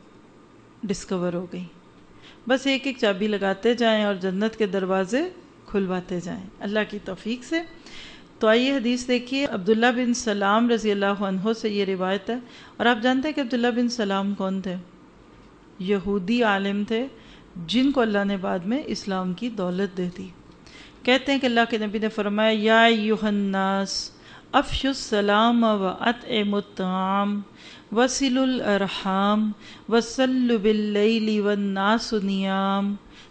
ڈسکور ہو گئی، بس ایک ایک چابی لگاتے جائیں اور جنت کے دروازے کھلواتے جائیں اللہ کی توفیق سے۔ تو آئیے حدیث دیکھیے، عبداللہ بن سلام رضی اللہ عنہ سے یہ روایت ہے۔ اور آپ جانتے ہیں کہ عبداللہ بن سلام کون تھے؟ یہودی عالم تھے جن کو اللہ نے بعد میں اسلام کی دولت دے دی۔ کہتے ہیں کہ اللہ کے نبی نے فرمایا یا ایھا الناس افشوا السلام واطعموا الطعام وصلوا الارحام وصلوا باللیل والناس نیام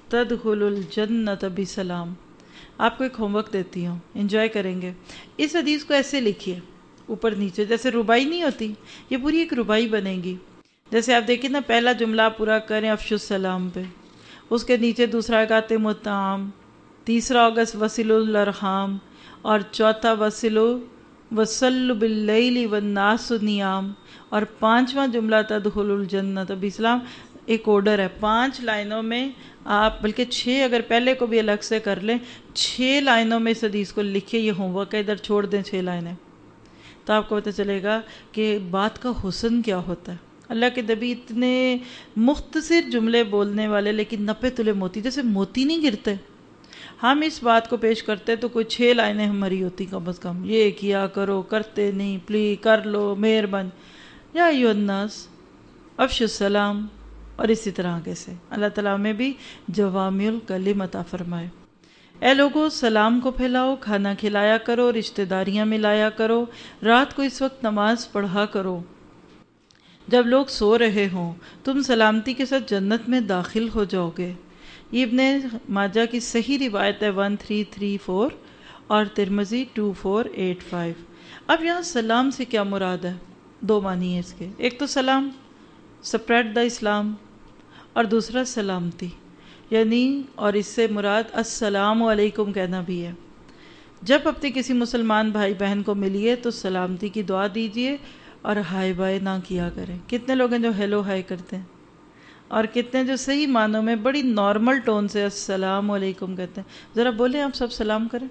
تدخل الجنت بسلام. آپ کو ایک ہوم ورک دیتی ہوں، انجوائے کریں گے. اس حدیث کو ایسے لکھیے اوپر نیچے، جیسے ربائی نہیں ہوتی، یہ پوری ایک ربائی بنے گی. جیسے آپ دیکھیں نا، پہلا جملہ پورا کریں افشو السلام پہ، اس کے نیچے دوسرا قاتم الطعام، تیسرا ہوگا وصل الارحام، اور چوتھا وصل باللیل والناس نیام، اور پانچواں جملہ تدخل الجنت بسلام. ایک آرڈر ہے 5 لائنوں میں آپ، بلکہ 6 اگر پہلے کو بھی الگ سے کر لیں، 6 لائنوں میں اس حدیث کو لکھیں. یہ ہوم ورک ہے، ادھر چھوڑ دیں 6 لائنیں، تو آپ کو پتہ چلے گا کہ بات کا حسن کیا ہوتا ہے. اللہ کے نبی اتنے مختصر جملے بولنے والے، لیکن نپے تلے موتی، جیسے موتی نہیں گرتے. ہم اس بات کو پیش کرتے تو کوئی 6 لائنیں ہماری ہوتی کم از کم. یہ کیا کرو، کرتے نہیں، پلیز کر لو، مہربان. یا ایھا الناس افشوا السلام، اور اسی طرح آگے سے. اللہ تعالیٰ میں بھی جوامع الکلم عطا فرمائے. اے لوگو، سلام کو پھیلاؤ، کھانا کھلایا کرو، رشتہ داریاں ملایا کرو، رات کو اس وقت نماز پڑھا کرو جب لوگ سو رہے ہوں. تم سلامتی کے ساتھ جنت میں داخل ہو جاؤ گے. یہ ابن ماجہ کی صحیح روایت ہے 1334 اور ترمذی 2485. اب یہاں سلام سے کیا مراد ہے؟ 2 معنی ہے اس کے. ایک تو سلام، سپریٹ دا اسلام، اور دوسرا سلامتی، یعنی اور اس سے مراد السلام علیکم کہنا بھی ہے. جب اپنے کسی مسلمان بھائی بہن کو ملیے تو سلامتی کی دعا دیجیے اور ہائے بائے نہ کیا کریں. کتنے لوگ ہیں جو ہیلو ہائے کرتے ہیں، اور کتنے جو صحیح معنوں میں بڑی نارمل ٹون سے السلام علیکم کہتے ہیں. ذرا بولیں آپ سب سلام کریں.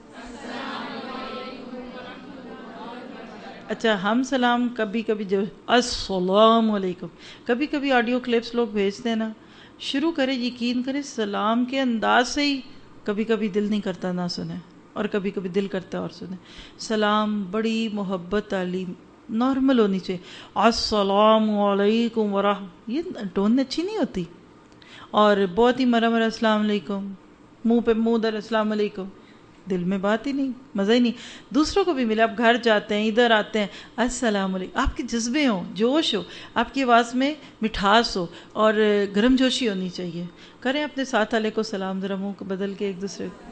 اچھا، ہم سلام کبھی کبھی جو السلام علیکم، کبھی کبھی آڈیو کلپس لوگ بھیجتے ہیں نا، شروع کریں، یقین کریں سلام کے انداز سے ہی کبھی کبھی دل نہیں کرتا نہ سنیں، اور کبھی کبھی دل کرتا اور سنیں. سلام بڑی محبت تعلیم نارمل ہونی چاہیے. السلام علیکم یہ ٹون اچھی نہیں ہوتی، اور بہت ہی مرا مرا السلام علیکم، منہ پہ منہ در السلام علیکم، دل میں بات ہی نہیں، مزہ ہی نہیں. دوسروں کو بھی ملے، آپ گھر جاتے ہیں، ادھر آتے ہیں، السلام علیکم، آپ کے جذبے ہوں، جوش ہو، آپ کی آواز میں مٹھاس ہو، اور گرم جوشی ہونی چاہیے. کریں اپنے ساتھ والے کو سلام، ذرا منہ کو بدل کے ایک دوسرے کو.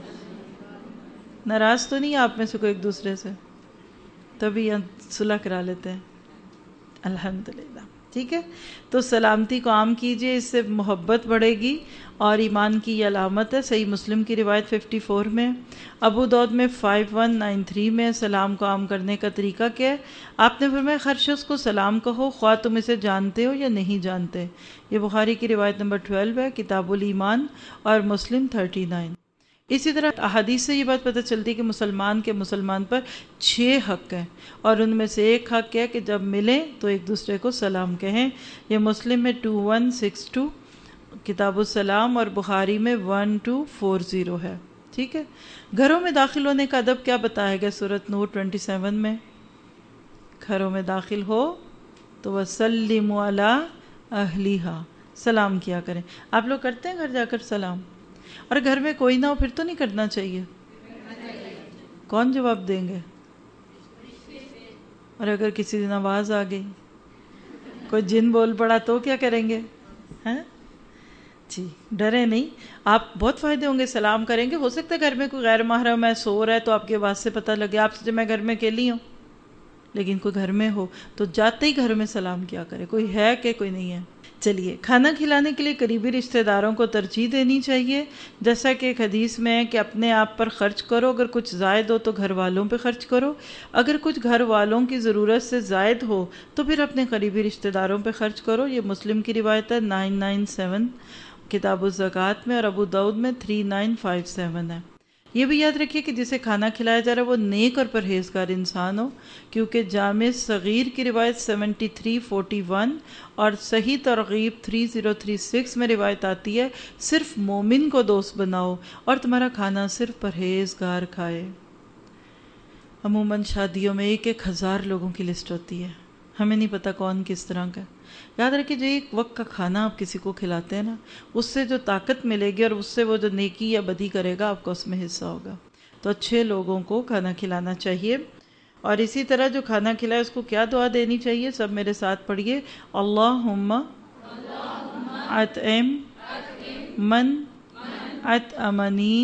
ناراض تو نہیں آپ میں سے کوئی ایک دوسرے سے؟ تبھی صلح کرا لیتے ہیں. الحمدللہ. ٹھیک ہے، تو سلامتی کو عام کیجئے، اس سے محبت بڑھے گی، اور ایمان کی یہ علامت ہے. صحیح مسلم کی روایت 54 میں، ابو داؤد میں 5193 میں. سلام کو عام کرنے کا طریقہ کیا ہے؟ آپ نے فرمایا ہر شخص کو سلام کہو، خواہ تم اسے جانتے ہو یا نہیں جانتے. یہ بخاری کی روایت نمبر 12 ہے، کتاب الایمان، اور مسلم 39. اسی طرح احادیث سے یہ بات پتہ چلتی ہے کہ مسلمان پر 6 حق ہیں، اور ان میں سے ایک حق ہے کہ جب ملیں تو ایک دوسرے کو سلام کہیں. یہ مسلم میں 2162، کتاب السلام، اور بخاری میں 1240 ہے. ٹھیک ہے. گھروں میں داخل ہونے کا ادب کیا بتایا گیا سورۃ نور 27 میں؟ گھروں میں داخل ہو تو وَسَلِّمُوا عَلَىٰ أَهْلِهَا، سلام کیا کریں. آپ لوگ کرتے ہیں گھر جا کر سلام؟ اور گھر میں کوئی نہ ہو پھر تو نہیں کرنا چاہیے؟ کون جواب دیں گے؟ اور اگر کسی دن آواز آ گئی، کوئی جن بول پڑا تو کیا کریں گے؟ ہیں جی، ڈرے نہیں، آپ بہت فائدے ہوں گے. سلام کریں گے. ہو سکتا ہے گھر میں کوئی غیر محرم ہے، سو رہا ہے، تو آپ کی آواز سے پتہ لگے، آپ سے میں گھر میں اکیلی ہوں. لیکن کوئی گھر میں ہو تو جاتے ہی گھر میں سلام کیا کرے، کوئی ہے کہ کوئی نہیں ہے. چلیے، کھانا کھلانے کے لیے قریبی رشتہ داروں کو ترجیح دینی چاہیے، جیسا کہ ایک حدیث میں ہے کہ اپنے آپ پر خرچ کرو، اگر کچھ زائد ہو تو گھر والوں پہ خرچ کرو، اگر کچھ گھر والوں کی ضرورت سے زائد ہو تو پھر اپنے قریبی رشتہ داروں پہ خرچ کرو. یہ مسلم کی روایت ہے 997 کتاب الزکوٰۃ میں، اور ابو داؤد میں 3957 ہے. یہ بھی یاد رکھیے کہ جسے کھانا کھلایا جا رہا ہے وہ نیک اور پرہیزگار انسان ہو، کیونکہ جامع صغیر کی روایت 7341 اور صحیح ترغیب 3036 میں روایت آتی ہے صرف مومن کو دوست بناؤ اور تمہارا کھانا صرف پرہیزگار کھائے. عموماً شادیوں میں 1000 لوگوں کی لسٹ ہوتی ہے، ہمیں نہیں پتہ کون کس طرح کا. یاد رکھیں جو ایک وقت کا کھانا آپ کسی کو کھلاتے ہیں نا، اس سے جو طاقت ملے گی اور اس سے وہ جو نیکی یا بدی کرے گا آپ کا اس میں حصہ ہوگا. تو اچھے لوگوں کو کھانا کھلانا چاہیے. اور اسی طرح جو کھانا کھلائے اس کو کیا دعا دینی چاہیے؟ سب میرے ساتھ پڑھیے. اللہم اطعم من اطعمنی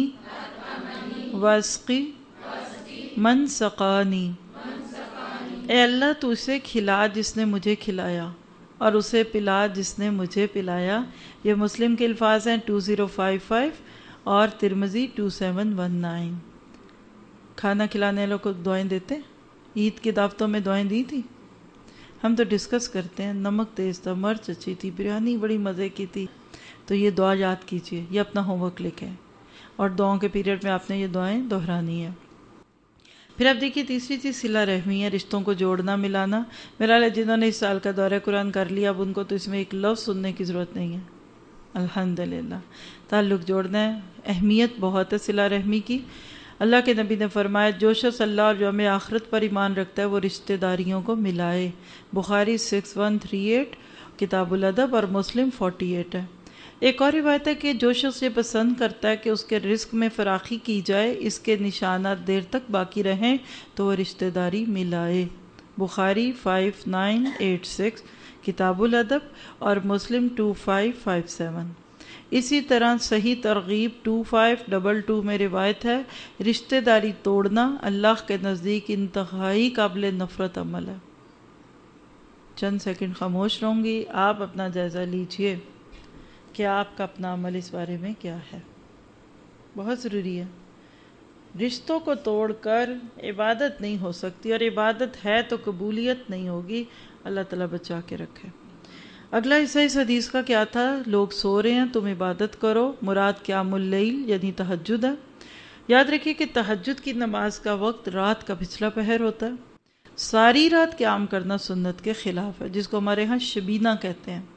واسقی من سقانی، اے اللہ تو اسے کھلا جس نے مجھے کھلایا اور اسے پلا جس نے مجھے پلایا۔ یہ مسلم کے الفاظ ہیں 2055 اور ترمذی 2719۔ کھانا کھلانے والوں کو دعائیں دیتے ہیں؟ عید کی دعوتوں میں دعائیں دی تھی؟ ہم تو ڈسکس کرتے ہیں، نمک تیز تھا، مرچ اچھی تھی، بریانی بڑی مزے کی تھی، تو یہ دعا یاد کیجئے، یہ اپنا ہوم ورک لکھیں اور دعاؤں کے پیریڈ میں آپ نے یہ دعائیں دہرانی ہے۔ پھر آپ دیکھیے تیسری چیز صلہ رحمی ہے، رشتوں کو جوڑنا ملانا۔ میرا اللہ جنہوں نے اس سال کا دورہ قرآن کر لیا اب ان کو تو اس میں ایک لفظ سننے کی ضرورت نہیں ہے، الحمدللہ۔ تعلق جوڑنا ہے، اہمیت بہت ہے صلہ رحمی کی۔ اللہ کے نبی نے فرمایا جو شخص اللہ اور یوم آخرت پر ایمان رکھتا ہے وہ رشتہ داریوں کو ملائے۔ بخاری 6138، کتاب الادب، اور مسلم 48 ہے۔ ایک اور روایت ہے کہ جو شخص یہ پسند کرتا ہے کہ اس کے رزق میں فراخی کی جائے، اس کے نشانات دیر تک باقی رہیں، تو وہ رشتہ داری ملائے۔ بخاری 5986، کتاب الادب، اور مسلم 2557۔ اسی طرح صحیح ترغیب 2522 میں روایت ہے رشتہ داری توڑنا اللہ کے نزدیک انتہائی قابل نفرت عمل ہے۔ چند سیکنڈ خاموش رہوں گی، آپ اپنا جائزہ لیجئے کہ آپ کا اپنا عمل اس بارے میں کیا ہے۔ بہت ضروری ہے، رشتوں کو توڑ کر عبادت نہیں ہو سکتی، اور عبادت ہے تو قبولیت نہیں ہوگی۔ اللہ تعالیٰ بچا کے رکھے۔ اگلا حصہ اس حدیث کا کیا تھا؟ لوگ سو رہے ہیں تم عبادت کرو، مراد قیام اللیل یعنی تہجد ہے۔ یاد رکھیے کہ تہجد کی نماز کا وقت رات کا پچھلا پہر ہوتا ہے۔ ساری رات قیام کرنا سنت کے خلاف ہے، جس کو ہمارے ہاں شبینہ کہتے ہیں۔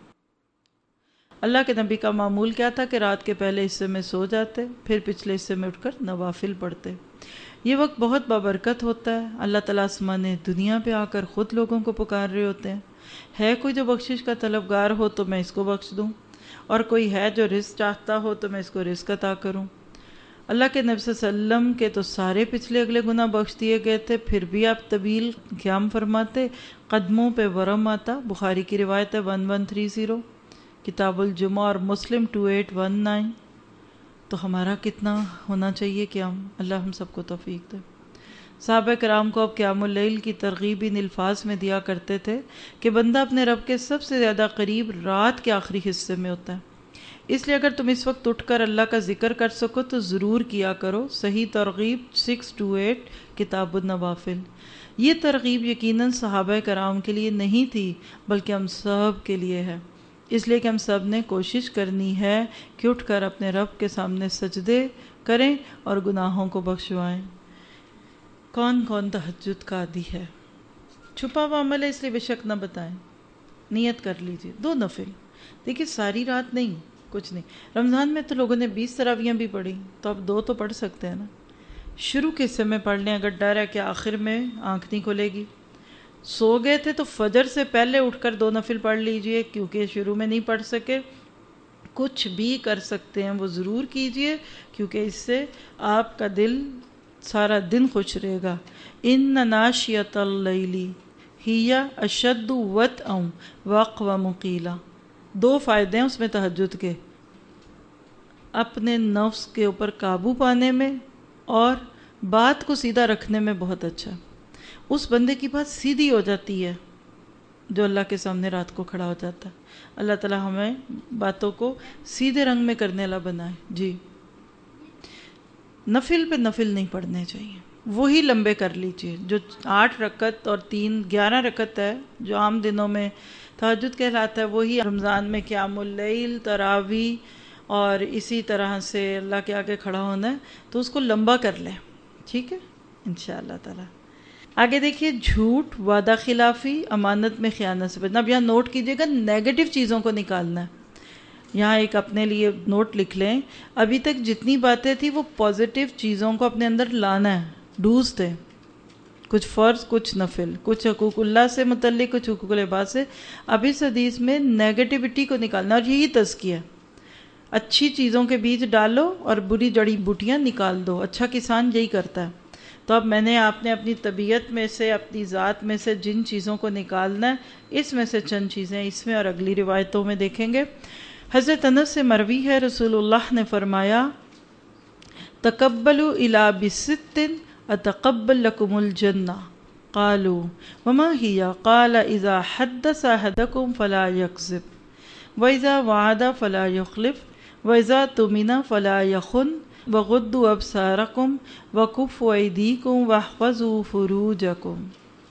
اللہ کے نبی کا معمول کیا تھا کہ رات کے پہلے حصے میں سو جاتے، پھر پچھلے حصے میں اٹھ کر نوافل پڑھتے۔ یہ وقت بہت بابرکت ہوتا ہے۔ اللہ تعالیٰ آسمان دنیا پہ آ کر خود لوگوں کو پکار رہے ہوتے ہیں، ہے کوئی جو بخشش کا طلبگار ہو تو میں اس کو بخش دوں، اور کوئی ہے جو رزق چاہتا ہو تو میں اس کو رزق عطا کروں۔ اللہ کے نبی صلی اللہ علیہ وسلم کے تو سارے پچھلے اگلے گناہ بخش دیے گئے تھے، پھر بھی آپ طویل قیام فرماتے، قدموں پہ ورم آتا۔ بخاری کی روایت ہے 1130، کتاب الجمعہ، اور مسلم 2819۔ تو ہمارا کتنا ہونا چاہیے قیام؟ اللہ ہم سب کو توفیق دے۔ صحابہ کرام کو اب قیام اللیل کی ترغیب ان الفاظ میں دیا کرتے تھے کہ بندہ اپنے رب کے سب سے زیادہ قریب رات کے آخری حصے میں ہوتا ہے، اس لیے اگر تم اس وقت اٹھ کر اللہ کا ذکر کر سکو تو ضرور کیا کرو۔ صحیح ترغیب 628، کتاب النوافل۔ یہ ترغیب یقیناً صحابہ کرام کے لیے نہیں تھی بلکہ ہم سب کے لیے ہے، اس لیے کہ ہم سب نے کوشش کرنی ہے کہ اٹھ کر اپنے رب کے سامنے سجدے کریں اور گناہوں کو بخشوائیں۔ کون کون تہجد کا عادی ہے؟ چھپا ہوا عمل ہے اس لیے بے شک نہ بتائیں، نیت کر لیجئے 2 نفل۔ دیکھیے ساری رات نہیں، کچھ نہیں۔ رمضان میں تو لوگوں نے 20 تراویحیں بھی پڑھی، تو اب 2 تو پڑھ سکتے ہیں نا۔ شروع کے حصے میں پڑھ لیں، اگر ڈر ہے کہ آخر میں آنکھ نہیں کھلے گی۔ سو گئے تھے تو فجر سے پہلے اٹھ کر 2 نفل پڑھ لیجئے، کیونکہ شروع میں نہیں پڑھ سکے۔ کچھ بھی کر سکتے ہیں وہ ضرور کیجئے، کیونکہ اس سے آپ کا دل سارا دن خوش رہے گا۔ ان ناشیۃ اللیل ہی اشد وطئا واقوم قیلا۔ 2 فائدے ہیں اس میں تہجد کے، اپنے نفس کے اوپر قابو پانے میں اور بات کو سیدھا رکھنے میں بہت اچھا۔ اس بندے کی بات سیدھی ہو جاتی ہے جو اللہ کے سامنے رات کو کھڑا ہو جاتا ہے۔ اللہ تعالی ہمیں باتوں کو سیدھے رنگ میں کرنے والا بنائے۔ جی، نفل پہ نفل نہیں پڑھنے چاہیے، وہی لمبے کر لیجئے جو 8 رکعت اور 3 11 رکعت ہے جو عام دنوں میں تہجد کہلاتا ہے، وہی رمضان میں قیام اللیل، تراویح اور اسی طرح سے اللہ کے آگے کھڑا ہونا ہے، تو اس کو لمبا کر لیں، ٹھیک ہے انشاءاللہ تعالی۔ آگے دیکھیے جھوٹ، وعدہ خلافی، امانت میں خیانت سے بچنا۔ اب یہاں نوٹ کیجئے گا نیگیٹو چیزوں کو نکالنا ہے، یہاں ایک اپنے لیے نوٹ لکھ لیں، ابھی تک جتنی باتیں تھی وہ پازیٹیو چیزوں کو اپنے اندر لانا ہے، ڈوز تھے، کچھ فرض کچھ نفل، کچھ حقوق اللہ سے متعلق کچھ حقوق العباد سے۔ اب اس حدیث میں نیگیٹیوٹی کو نکالنا، اور یہی تزکیہ ہے، اچھی چیزوں کے بیج ڈالو اور بری جڑی بوٹیاں نکال دو، اچھا کسان یہی کرتا ہے۔ تو اب آپ نے اپنی طبیعت میں سے، اپنی ذات میں سے جن چیزوں کو نکالنا ہے، اس میں سے چند چیزیں اس میں اور اگلی روایتوں میں دیکھیں گے۔ حضرت انس سے مروی ہے رسول اللہ نے فرمایا تقبلوا الا بست اتقبل لكم الجنہ قالوا وما هي قال اذا حدث احدكم فلا يكذب واذا وعد فلا يخلف واذا اؤتمن فلا يخن وغضوا ابصاركم وكفوا ايديكم واحفظوا فروجكم۔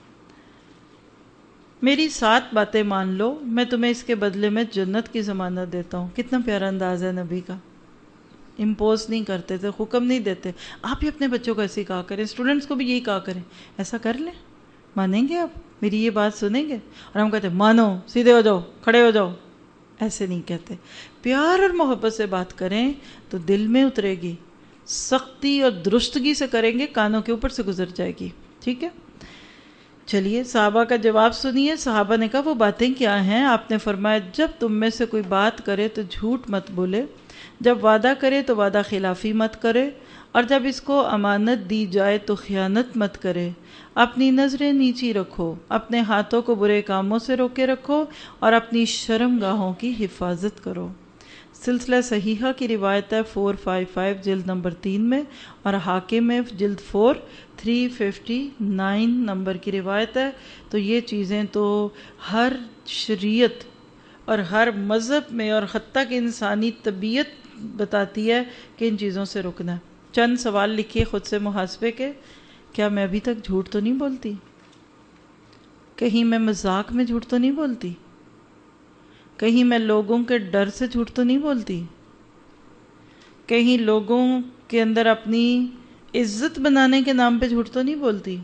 میری 7 باتیں مان لو، میں تمہیں اس کے بدلے میں جنت کی ضمانت دیتا ہوں۔ کتنا پیارا انداز ہے نبی کا، امپوز نہیں کرتے تھے، حکم نہیں دیتے۔ آپ بھی اپنے بچوں کو ایسے کہا کریں، اسٹوڈنٹس کو بھی یہی کہا کریں، ایسا کر لیں، مانیں گے آپ میری یہ بات سنیں گے؟ اور ہم کہتے ہیں مانو، سیدھے ہو جاؤ، کھڑے ہو جاؤ۔ ایسے نہیں کہتے، پیار اور محبت سے بات کریں تو دل میں اترے گی، سختی اور درستگی سے کریں گے کانوں کے اوپر سے گزر جائے گی، ٹھیک ہے؟ چلیے صحابہ کا جواب سنیے۔ صحابہ نے کہا وہ باتیں کیا ہیں؟ آپ نے فرمایا جب تم میں سے کوئی بات کرے تو جھوٹ مت بولے، جب وعدہ کرے تو وعدہ خلافی مت کرے، اور جب اس کو امانت دی جائے تو خیانت مت کرے، اپنی نظریں نیچی رکھو، اپنے ہاتھوں کو برے کاموں سے روکے رکھو، اور اپنی شرم گاہوں کی حفاظت کرو۔ سلسلہ صحیحہ کی روایت ہے 455 جلد نمبر 3 میں، اور حاکم میں جلد 4 359 نمبر کی روایت ہے۔ تو یہ چیزیں تو ہر شریعت اور ہر مذہب میں، اور حتیٰ کہ انسانی طبیعت بتاتی ہے کہ ان چیزوں سے رکنا ہے۔ چند سوال لکھیے خود سے محاسبے کے، کیا میں ابھی تک جھوٹ تو نہیں بولتی؟ کہیں میں مذاق میں جھوٹ تو نہیں بولتی؟ کہیں میں لوگوں کے ڈر سے جھوٹ تو نہیں بولتی؟ کہیں لوگوں کے اندر اپنی عزت بنانے کے نام پہ جھوٹ تو نہیں بولتی؟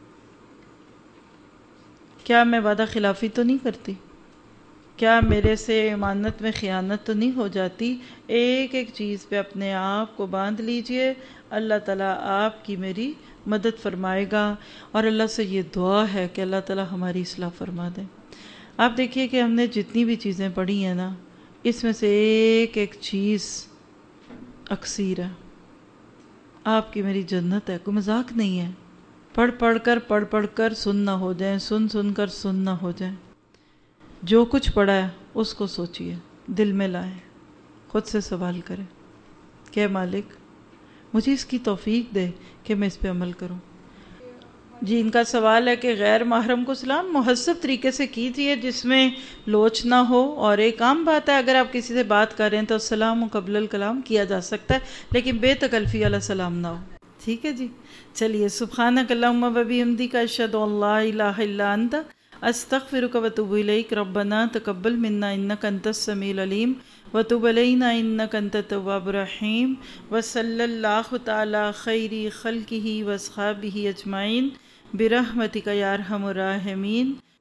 کیا میں وعدہ خلافی تو نہیں کرتی؟ کیا میرے سے امانت میں خیانت تو نہیں ہو جاتی؟ ایک ایک چیز پہ اپنے آپ کو باندھ لیجئے، اللہ تعالیٰ آپ کی میری مدد فرمائے گا، اور اللہ سے یہ دعا ہے کہ اللہ تعالیٰ ہماری اصلاح فرما دے۔ آپ دیکھیے کہ ہم نے جتنی بھی چیزیں پڑھی ہیں نا، اس میں سے ایک ایک چیز اکسیر ہے، آپ کی میری جنت ہے، کوئی مذاق نہیں ہے۔ پڑھ پڑھ کر سن نہ ہو جائیں، سن کر سن نہ ہو جائیں۔ جو کچھ پڑھا ہے اس کو سوچئے، دل میں لائیں، خود سے سوال کریں کہ مالک مجھے اس کی توفیق دے کہ میں اس پہ عمل کروں۔ جی ان کا سوال ہے کہ غیر محرم کو سلام مہذب طریقے سے کیجیے جس میں لوچ نہ ہو، اور ایک عام بات ہے اگر آپ کسی سے بات کر رہے ہیں تو السلام قبل الکلام کیا جا سکتا ہے، لیکن بے تکلفی والا سلام نہ ہو، ٹھیک ہے جی؟ چلیے سبحانک اللہم و بحمدک اشہد ان لا الہ الا انت استغفرک و اتوب الیک ربنا تقبل منا انک انت السمیع العلیم وتب علینا انک انت التواب الرحیم وصلی اللہ تعالی خیر خلقہ واصحابہ اجمعین برحمتک یا ارحم الراحمین۔